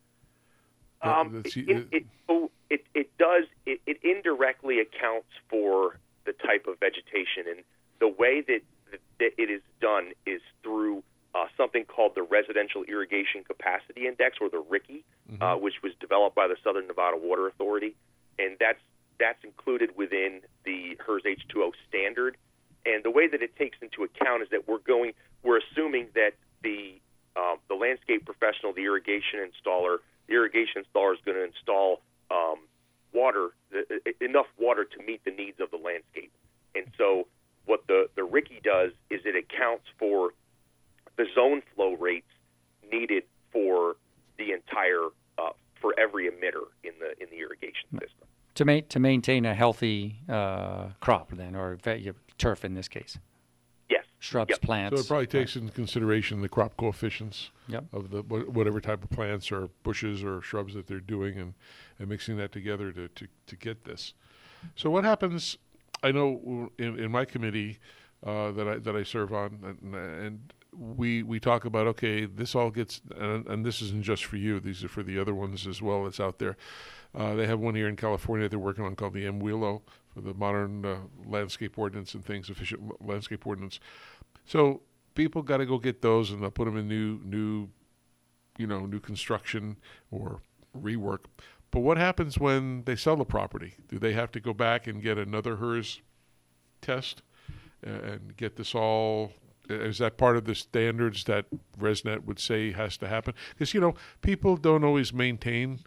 [SPEAKER 7] Um, it, it, it, so it, it does. It, it indirectly accounts for the type of vegetation, and the way that, that it is done is through Uh, something called the Residential Irrigation Capacity Index, or the R I C I, mm-hmm. uh, which was developed by the Southern Nevada Water Authority, and that's that's included within the HERS H two O standard. And the way that it takes into account is that we're going, we're assuming that the um, the landscape professional, the irrigation installer, the irrigation installer is going to install um, water, uh, enough water to meet the needs of the landscape. And so, what the the R I C I does is it accounts for the zone flow rates needed for the entire, uh, for every emitter in the in the irrigation system.
[SPEAKER 2] To, ma- to maintain a healthy uh, crop, then, or ve- turf in this case.
[SPEAKER 7] Yes.
[SPEAKER 2] Shrubs,
[SPEAKER 7] yep.
[SPEAKER 2] plants.
[SPEAKER 1] So it probably takes
[SPEAKER 2] right.
[SPEAKER 1] into consideration the crop coefficients
[SPEAKER 2] yep.
[SPEAKER 1] of the whatever type of plants or bushes or shrubs that they're doing, and, and mixing that together to, to, to get this. So what happens? I know in, in my committee uh, that I that I serve on, and, and we we talk about, okay, this all gets, and, and this isn't just for you, these are for the other ones as well that's out there. Uh, they have one here in California they're working on called the M WILO, for the modern uh, landscape ordinance and things, efficient landscape ordinance. So people got to go get those, and they'll put them in new, new, you know, new construction or rework. But what happens when they sell the property? Do they have to go back and get another HERS test and get this all? Is that part of the standards that ResNet would say has to happen? Because, you know, people don't always maintain,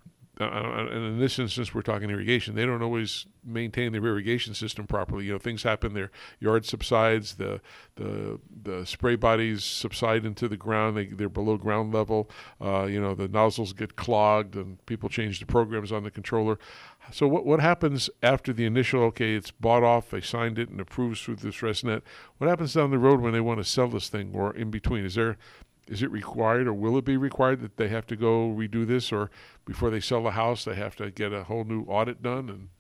[SPEAKER 1] uh, and in this instance we're talking irrigation, they don't always maintain their irrigation system properly. You know, things happen, their yard subsides, the the the spray bodies subside into the ground, they, they're below ground level, uh, you know, the nozzles get clogged, and people change the programs on the controller. So what what happens after the initial, okay, it's bought off, they signed it and approves through this ResNet, what happens down the road when they want to sell this thing, or in between? Is there, is it required, or will it be required that they have to go redo this, or before they sell the house they have to get a whole new audit done? And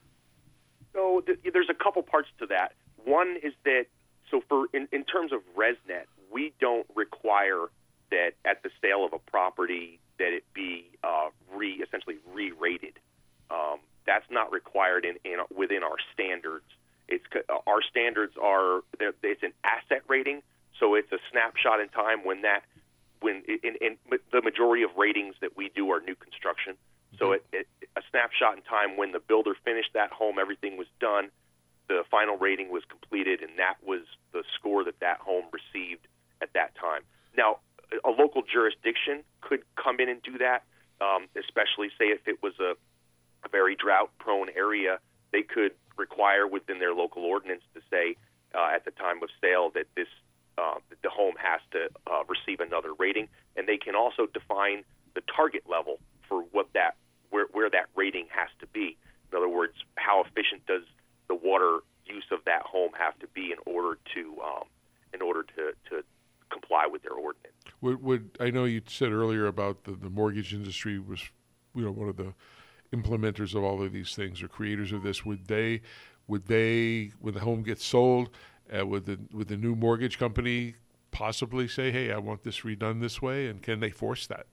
[SPEAKER 7] so th- there's a couple parts to that. One is that, so for in, in terms of ResNet, we don't require that at the sale of a property that it be uh, re essentially re-rated. Um, that's not required in, in within our standards. It's our standards are it's an asset rating, so it's a snapshot in time when that when in, in the majority of ratings that we do are new construction. So it, it, a snapshot in time when the builder finished that home, everything was done, the final rating was completed, and that was the score that that home received at that time. Now, a local jurisdiction could come in and do that, um, especially say if it was a, a very drought-prone area, they could require within their local ordinance to say uh, at the time of sale that this uh, that the home has to uh, receive another rating, and they can also define the target level for what that where where that rating has to be. In other words, how efficient does the water use of that home have to be in order to um, in order to, to comply with their ordinance.
[SPEAKER 1] Would, would I know you said earlier about the, the mortgage industry was, you know, one of the implementers of all of these things or creators of this. Would they, would they, when the home gets sold, uh, would the would the new mortgage company possibly say, "Hey, I want this redone this way," and can they force that?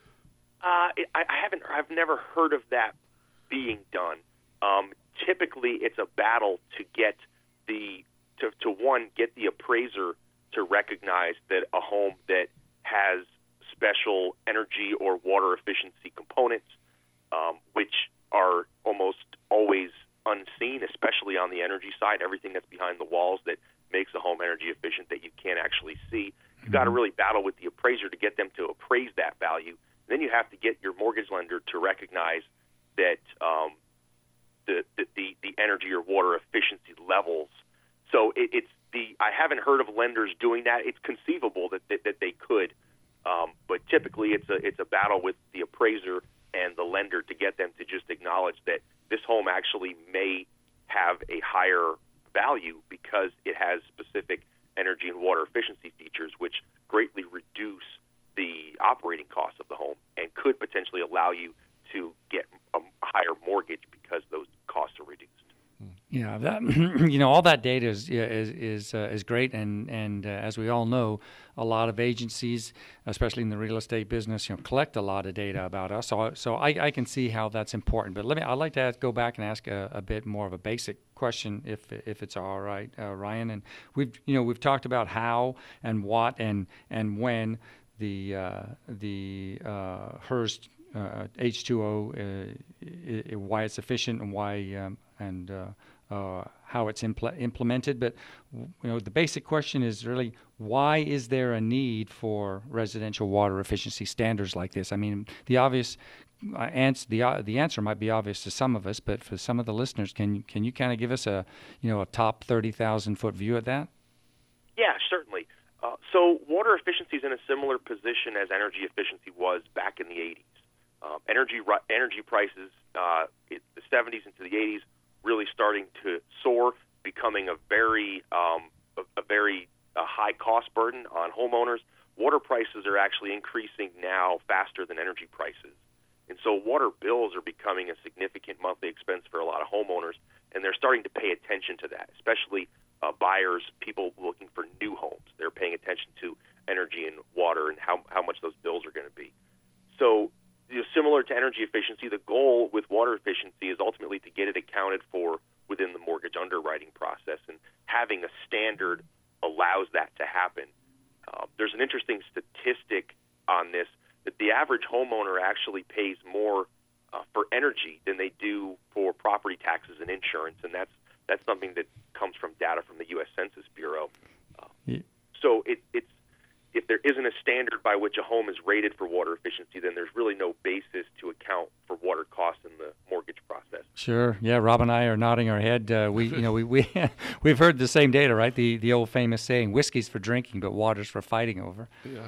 [SPEAKER 7] Uh, I, I haven't. I've never heard of that being done. Um, typically, it's a battle to get the to, to one get the appraiser to recognize that a home that has special energy or water efficiency components, um, which are almost always unseen, especially on the energy side, everything that's behind the walls that makes a home energy efficient that you can't actually see. You've got to really battle with the appraiser to get them to appraise that value. Then you have to get your mortgage lender to recognize that um, the, the, the the energy or water efficiency levels. So it, it's the I haven't heard of lenders doing that. It's conceivable that that, that they could, um, but typically it's a it's a battle with the appraiser and the lender to get them to just acknowledge that this home actually may have a higher value because it has specific energy and water efficiency features, which greatly reduce the operating costs of the home and could potentially allow you to get a higher mortgage because those costs are reduced.
[SPEAKER 2] Yeah, that you know, all that data is is is, uh, is great, and and uh, as we all know, a lot of agencies, especially in the real estate business, you know, collect a lot of data about us. So so I, I can see how that's important. But let me I'd like to ask, go back and ask a, a bit more of a basic question, if if it's all right, uh, Ryan. And we've you know we've talked about how and what and and when the uh, the uh, HERS uh, H two O uh, I, I, why it's efficient and why um, and uh, uh, how it's impl- implemented. But you know the basic question is really, why is there a need for residential water efficiency standards like this? I mean, the obvious uh, answer the uh, the answer might be obvious to some of us, but for some of the listeners, can can you kind of give us a you know a top thirty thousand foot view at that?
[SPEAKER 7] Yeah, certainly. Uh, so water efficiency is in a similar position as energy efficiency was back in the eighties. Um, energy energy prices uh, in the seventies into the eighties really starting to soar, becoming a very um, a, a very uh, high cost burden on homeowners. Water prices are actually increasing now faster than energy prices, and so water bills are becoming a significant monthly expense for a lot of homeowners, and they're starting to pay attention to that, especially uh, buyers, people looking for new homes. They're paying attention to energy and water and how how much those bills are going to be. So, you know, similar to energy efficiency, the goal with water efficiency is ultimately to get it accounted for within the mortgage underwriting process, and having a standard allows that to happen. Uh, there's an interesting statistic on this, that the average homeowner actually pays more uh, for energy than they do for property taxes and insurance, and that's that's something that comes from data from the U S Census Bureau. Uh,
[SPEAKER 2] yeah.
[SPEAKER 7] So it, it's if there isn't a standard by which a home is rated for water efficiency, then there's really no basis to account for water costs in the mortgage process.
[SPEAKER 2] Sure. Yeah, Rob and I are nodding our head. Uh, we, you know, we we we've heard the same data, right? The the old famous saying, "Whiskey's for drinking, but water's for fighting over."
[SPEAKER 1] Yeah.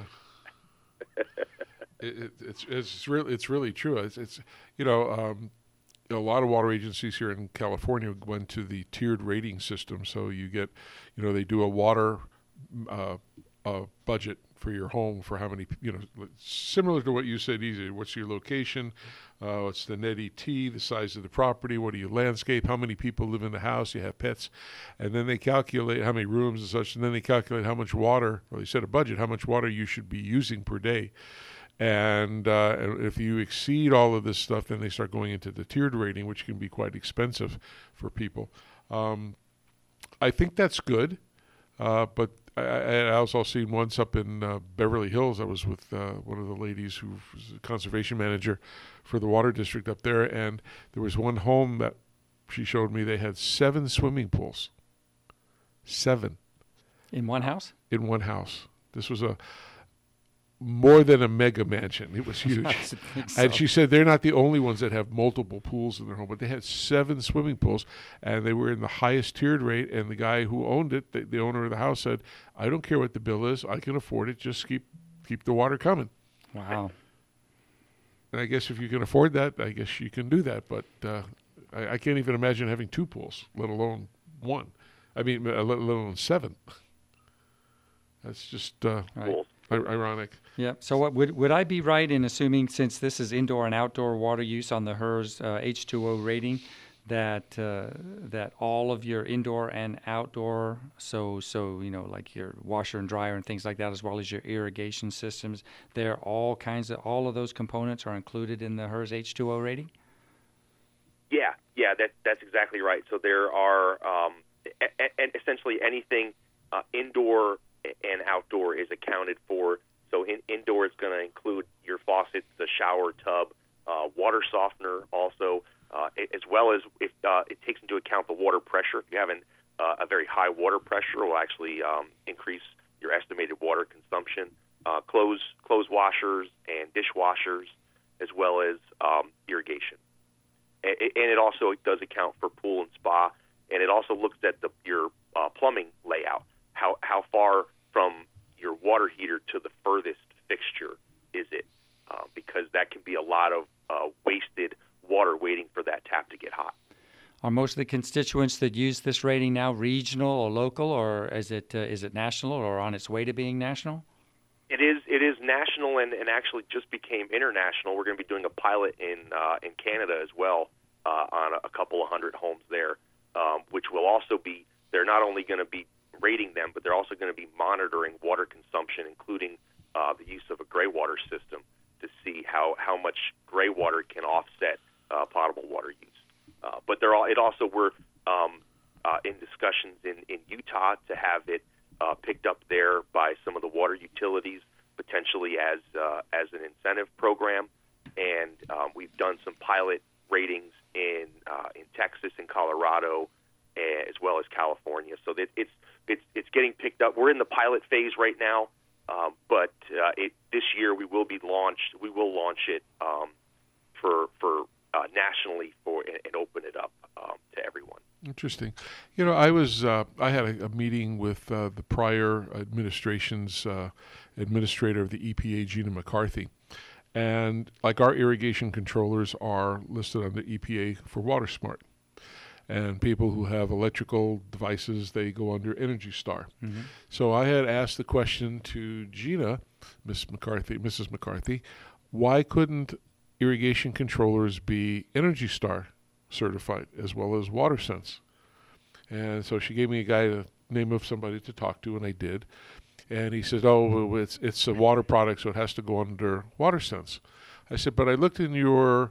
[SPEAKER 1] it, it, it's it's really it's really true. It's, it's you know. Um, A lot of water agencies here in California went to the tiered rating system. So you get, you know, they do a water uh, uh, budget for your home for how many, you know, similar to what you said, easy. What's your location? Uh, what's the net E T, the size of the property? What do you landscape? How many people live in the house? You have pets. And then they calculate how many rooms and such. And then they calculate how much water, or they set a budget, how much water you should be using per day. And uh, if you exceed all of this stuff, then they start going into the tiered rating, which can be quite expensive for people. Um, I think that's good, uh, but I, I also seen once up in uh, Beverly Hills. I was with uh, one of the ladies who was a conservation manager for the water district up there, and there was one home that she showed me. They had seven swimming pools. Seven.
[SPEAKER 2] In one house?
[SPEAKER 1] In one house. This was a more than a mega mansion. It was huge.
[SPEAKER 2] I think so.
[SPEAKER 1] And she said they're not the only ones that have multiple pools in their home, but they had seven swimming pools, and they were in the highest tiered rate. And the guy who owned it, the, the owner of the house, said, "I don't care what the bill is. I can afford it. Just keep keep the water coming."
[SPEAKER 2] Wow.
[SPEAKER 1] And I guess if you can afford that, I guess you can do that. But uh, I, I can't even imagine having two pools, let alone one. I mean, uh, let alone seven. That's just uh,
[SPEAKER 2] Right.
[SPEAKER 1] i- ironic.
[SPEAKER 2] Yeah. So what, would would I be right in assuming, since this is indoor and outdoor water use on the H E R S uh, H two O rating, that uh, that all of your indoor and outdoor, so so you know, like your washer and dryer and things like that, as well as your irrigation systems, they're all kinds of all of those components are included in the H E R S H two O rating?
[SPEAKER 7] Yeah, yeah, that that's exactly right. So there are, um, a, a, and essentially anything uh, indoor and outdoor is accounted for. So in, indoor is going to include your faucets, the shower tub, uh, water softener also, uh, as well as if uh, it takes into account the water pressure. If you have an, uh, a very high water pressure, it will actually um, increase your estimated water consumption. Uh, clothes, clothes washers and dishwashers, as well as um, irrigation. And it also does account for pool and spa, and it also looks at the, your uh, plumbing layout. How how far from your water heater to the furthest fixture is it? Uh, because that can be a lot of uh, wasted water waiting for that tap to get hot.
[SPEAKER 2] Are most of the constituents that use this rating now regional or local, or is it uh, is it national or on its way to being national?
[SPEAKER 7] It is it is national and, and actually just became international. We're going to be doing a pilot in uh, in Canada as well uh, on a, a couple of hundred homes there, um, which will also be, they're not only going to be rating them, but they're also going to be monitoring water consumption, including uh, the use of a gray water system to see how, how much gray water can offset uh, potable water use. Uh, but they're all, it also, we're um, uh, in discussions in, in Utah to have it Uh, picked up there by some of the water utilities, potentially as uh, as an incentive program, and um, we've done some pilot ratings in uh, in Texas and Colorado, uh, as well as California. So that it's it's it's getting picked up. We're in the pilot phase right now, um, but uh, it, this year we will be launched. We will launch it um, for for uh, nationally for and, and open it up um, to everyone.
[SPEAKER 1] Interesting. You know, I was uh, I had a, a meeting with uh, the prior administration's uh, administrator of the E P A, Gina McCarthy, and like our irrigation controllers are listed on the E P A for WaterSmart, and people who have electrical devices, they go under Energy Star. Mm-hmm. So I had asked the question to Gina, Miss McCarthy, Missus McCarthy, why couldn't irrigation controllers be Energy Star certified as well as WaterSense? And so she gave me a guy, the name of somebody to talk to, and I did. And he said, oh, it's it's a water product, so it has to go under WaterSense. I said, but I looked in your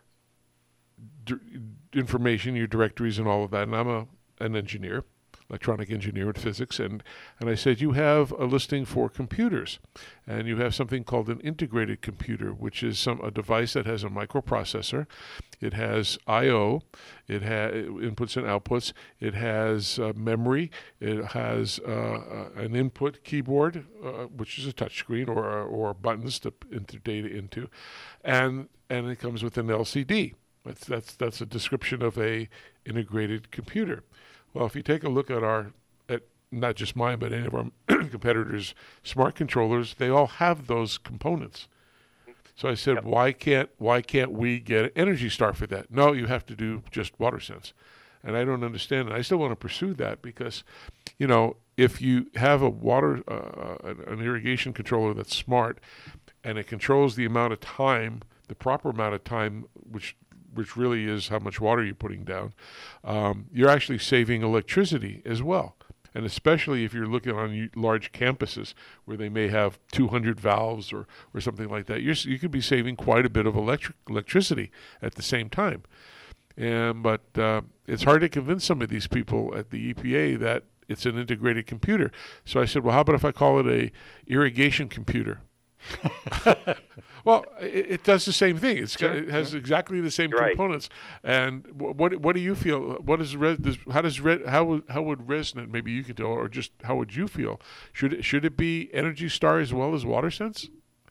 [SPEAKER 1] d- information, your directories and all of that, and I'm a an engineer, electronic engineer in physics, and, and I said, you have a listing for computers, and you have something called an integrated computer, which is some a device that has a microprocessor. It has I O, it has inputs and outputs, it has uh, memory, it has uh, an input keyboard, uh, which is a touch screen, or or buttons to enter data into, and and it comes with an L C D. That's that's that's a description of a integrated computer. Well, if you take a look at our, at not just mine, but any of our competitors' smart controllers, they all have those components. So I said, yep. why can't why can't we get an Energy Star for that? No, you have to do just WaterSense. And I don't understand it. I still want to pursue that because, you know, if you have a water, uh, an irrigation controller that's smart, and it controls the amount of time, the proper amount of time, which which really is how much water you're putting down, um, you're actually saving electricity as well. And especially if you're looking on large campuses where they may have two hundred valves or, or something like that, you're, you could be saving quite a bit of electric electricity at the same time. And but uh, it's hard to convince some of these people at the E P A that it's an integrated computer. So I said, well, how about if I call it a irrigation computer? Well, it, it does the same thing. It's got, it has exactly the same
[SPEAKER 7] right.
[SPEAKER 1] components. And what what do you feel? What is res, does, how does res, how would how would ResNet, maybe you could tell, or just how would you feel? Should it, should it be Energy Star as well as WaterSense?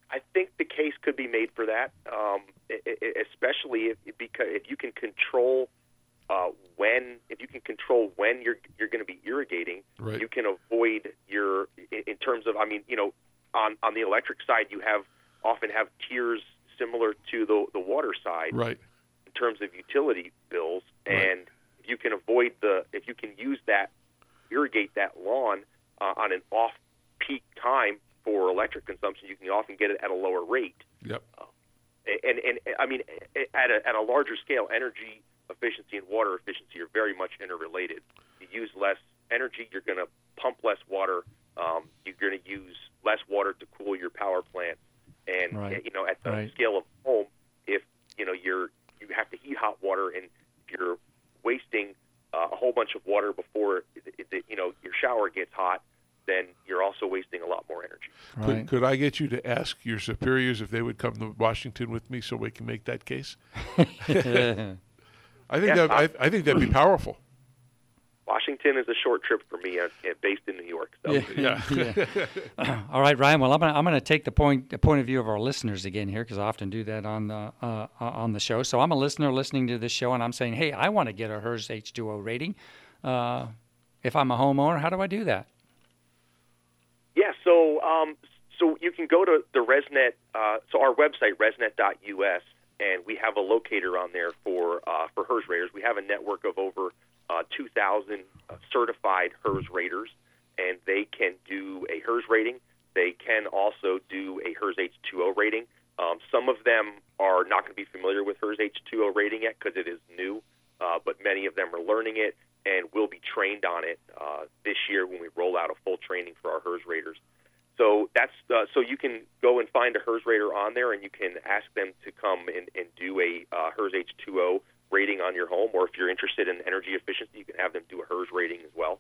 [SPEAKER 7] I think the case could be made for that, um, especially if because if you can control uh, when if you can control when you're you're going to be irrigating,
[SPEAKER 1] right.
[SPEAKER 7] you can avoid your in terms of I mean you know on on the electric side you have often have tiers similar to the the water side,
[SPEAKER 1] right.
[SPEAKER 7] in terms of utility bills,
[SPEAKER 1] right.
[SPEAKER 7] and if you can avoid the if you can use that irrigate that lawn uh, on an off peak time for electric consumption, you can often get it at a lower rate.
[SPEAKER 1] Yep.
[SPEAKER 7] Uh, and, and and I mean, at a at a larger scale, energy efficiency and water efficiency are very much interrelated. You use less energy, you're going to pump less water. Um, you're going to use less water to cool your power plant. And
[SPEAKER 2] right.
[SPEAKER 7] you know, at the
[SPEAKER 2] right.
[SPEAKER 7] scale of home, if you know you're you have to heat hot water and you're wasting uh, a whole bunch of water before it, it, you know your shower gets hot, then you're also wasting a lot more energy.
[SPEAKER 2] Right.
[SPEAKER 1] Could, could I get you to ask your superiors if they would come to Washington with me so we can make that case? I think
[SPEAKER 7] Yeah,
[SPEAKER 1] that I,
[SPEAKER 7] uh,
[SPEAKER 1] I think that'd be powerful.
[SPEAKER 7] Washington is a short trip for me, uh, based in New York. So.
[SPEAKER 2] Yeah. yeah. All right, Ryan. Well, I'm gonna I'm gonna take the point the point of view of our listeners again here because I often do that on the uh, on the show. So I'm a listener listening to this show, and I'm saying, hey, I want to get a H E R S H two O rating. Uh, if I'm a homeowner, how do I do that?
[SPEAKER 7] Yeah. So um, so you can go to the ResNet. Uh, so our website resnet dot U S, and we have a locator on there for uh, for H E R S raters. We have a network of over Uh, two thousand uh, certified H E R S raters, and they can do a H E R S rating. They can also do a H E R S H two O rating. Um, some of them are not going to be familiar with H E R S H two O rating yet because it is new, uh, but many of them are learning it and will be trained on it uh, this year when we roll out a full training for our H E R S raters. So that's uh, so you can go and find a H E R S rater on there, and you can ask them to come and, and do a uh, H E R S H two O rating on your home, or if you're interested in energy efficiency, you can have them do a H E R S rating as well.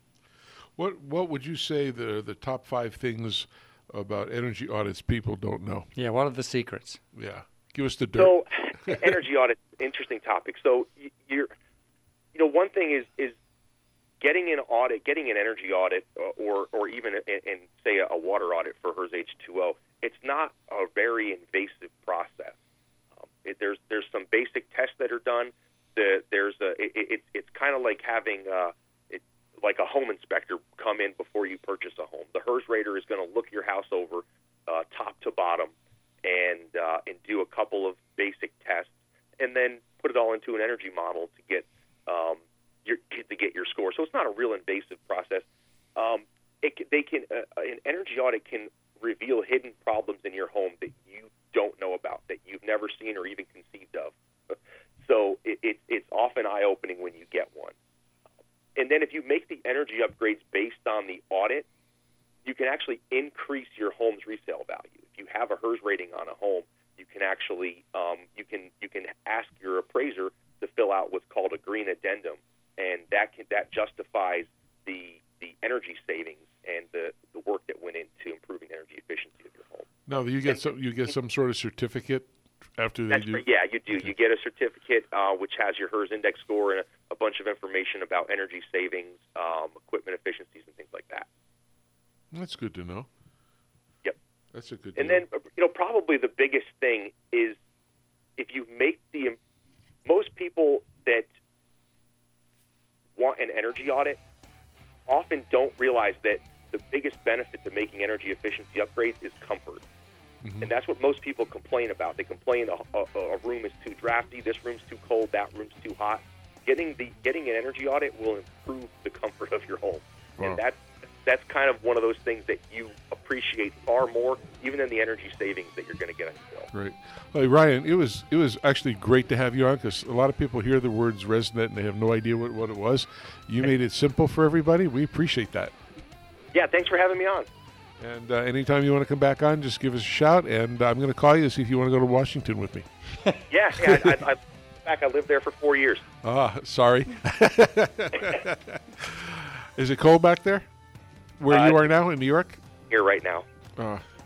[SPEAKER 1] What What would you say the the top five things about energy audits people don't know?
[SPEAKER 2] Yeah, what are the secrets?
[SPEAKER 1] Yeah, give us the dirt.
[SPEAKER 7] So, energy audit, interesting topic. So, you're, you know, one thing is is getting an audit, getting an energy audit, or or even in, in say a water audit for H E R S H two O. It's not a very invasive process. It, there's there's some basic tests that are done. The, there's a it, it, it's kind of like having uh, it, like a home inspector come in before you purchase a home. The H E R S rater is going to look your house over uh, top to bottom and uh, and do a couple of basic tests, and then put it all into an energy model to get um, your to get your score. So it's not a real invasive process. Um, it, they can uh, an energy audit can reveal hidden problems in your home that you don't know about, that you've never seen or even conceived of. So it, it, it's often eye-opening when you get one. And then if you make the energy upgrades based on the audit, you can actually increase your home's resale value. If you have a H E R S rating on a home, you can actually um, you can you can ask your appraiser to fill out what's called a green addendum, and that can, that justifies the the energy savings and the, the work that went into improving energy efficiency of your home.
[SPEAKER 1] Now, you get some you get some sort of certificate after they
[SPEAKER 7] That's
[SPEAKER 1] do.
[SPEAKER 7] right. Yeah, you do.
[SPEAKER 1] Okay.
[SPEAKER 7] You get a certificate uh, which has your H E R S index score and a, a bunch of information about energy savings, um, equipment efficiencies, and things like that.
[SPEAKER 1] That's good to know.
[SPEAKER 7] Yep.
[SPEAKER 1] That's a good.
[SPEAKER 7] And
[SPEAKER 1] deal.
[SPEAKER 7] then, you know, probably the biggest thing is if you make the most people that want an energy audit often don't realize that the biggest benefit to making energy efficiency upgrades is comfort. Mm-hmm. And that's what most people complain about. They complain a, a, a room is too drafty, this room's too cold, that room's too hot. Getting the getting an energy audit will improve the comfort of your home.
[SPEAKER 1] Wow.
[SPEAKER 7] And that's that's kind of one of those things that you appreciate far more, even than the energy savings that you're going to get on your bill.
[SPEAKER 1] Right. Well, Ryan, it was it was actually great to have you on because a lot of people hear the words ResNet and they have no idea what, what it was. You made it simple for everybody. We appreciate that.
[SPEAKER 7] Yeah, thanks for having me on.
[SPEAKER 1] And uh, anytime you want to come back on, just give us a shout, and I'm going to call you to see if you want to go to Washington with me.
[SPEAKER 7] Yeah, yeah I, I, I, in fact, I lived there for four years.
[SPEAKER 1] Ah, sorry. Is it cold back there? Where
[SPEAKER 7] Uh,
[SPEAKER 1] you are now in New York?
[SPEAKER 7] Here right now.
[SPEAKER 1] Uh,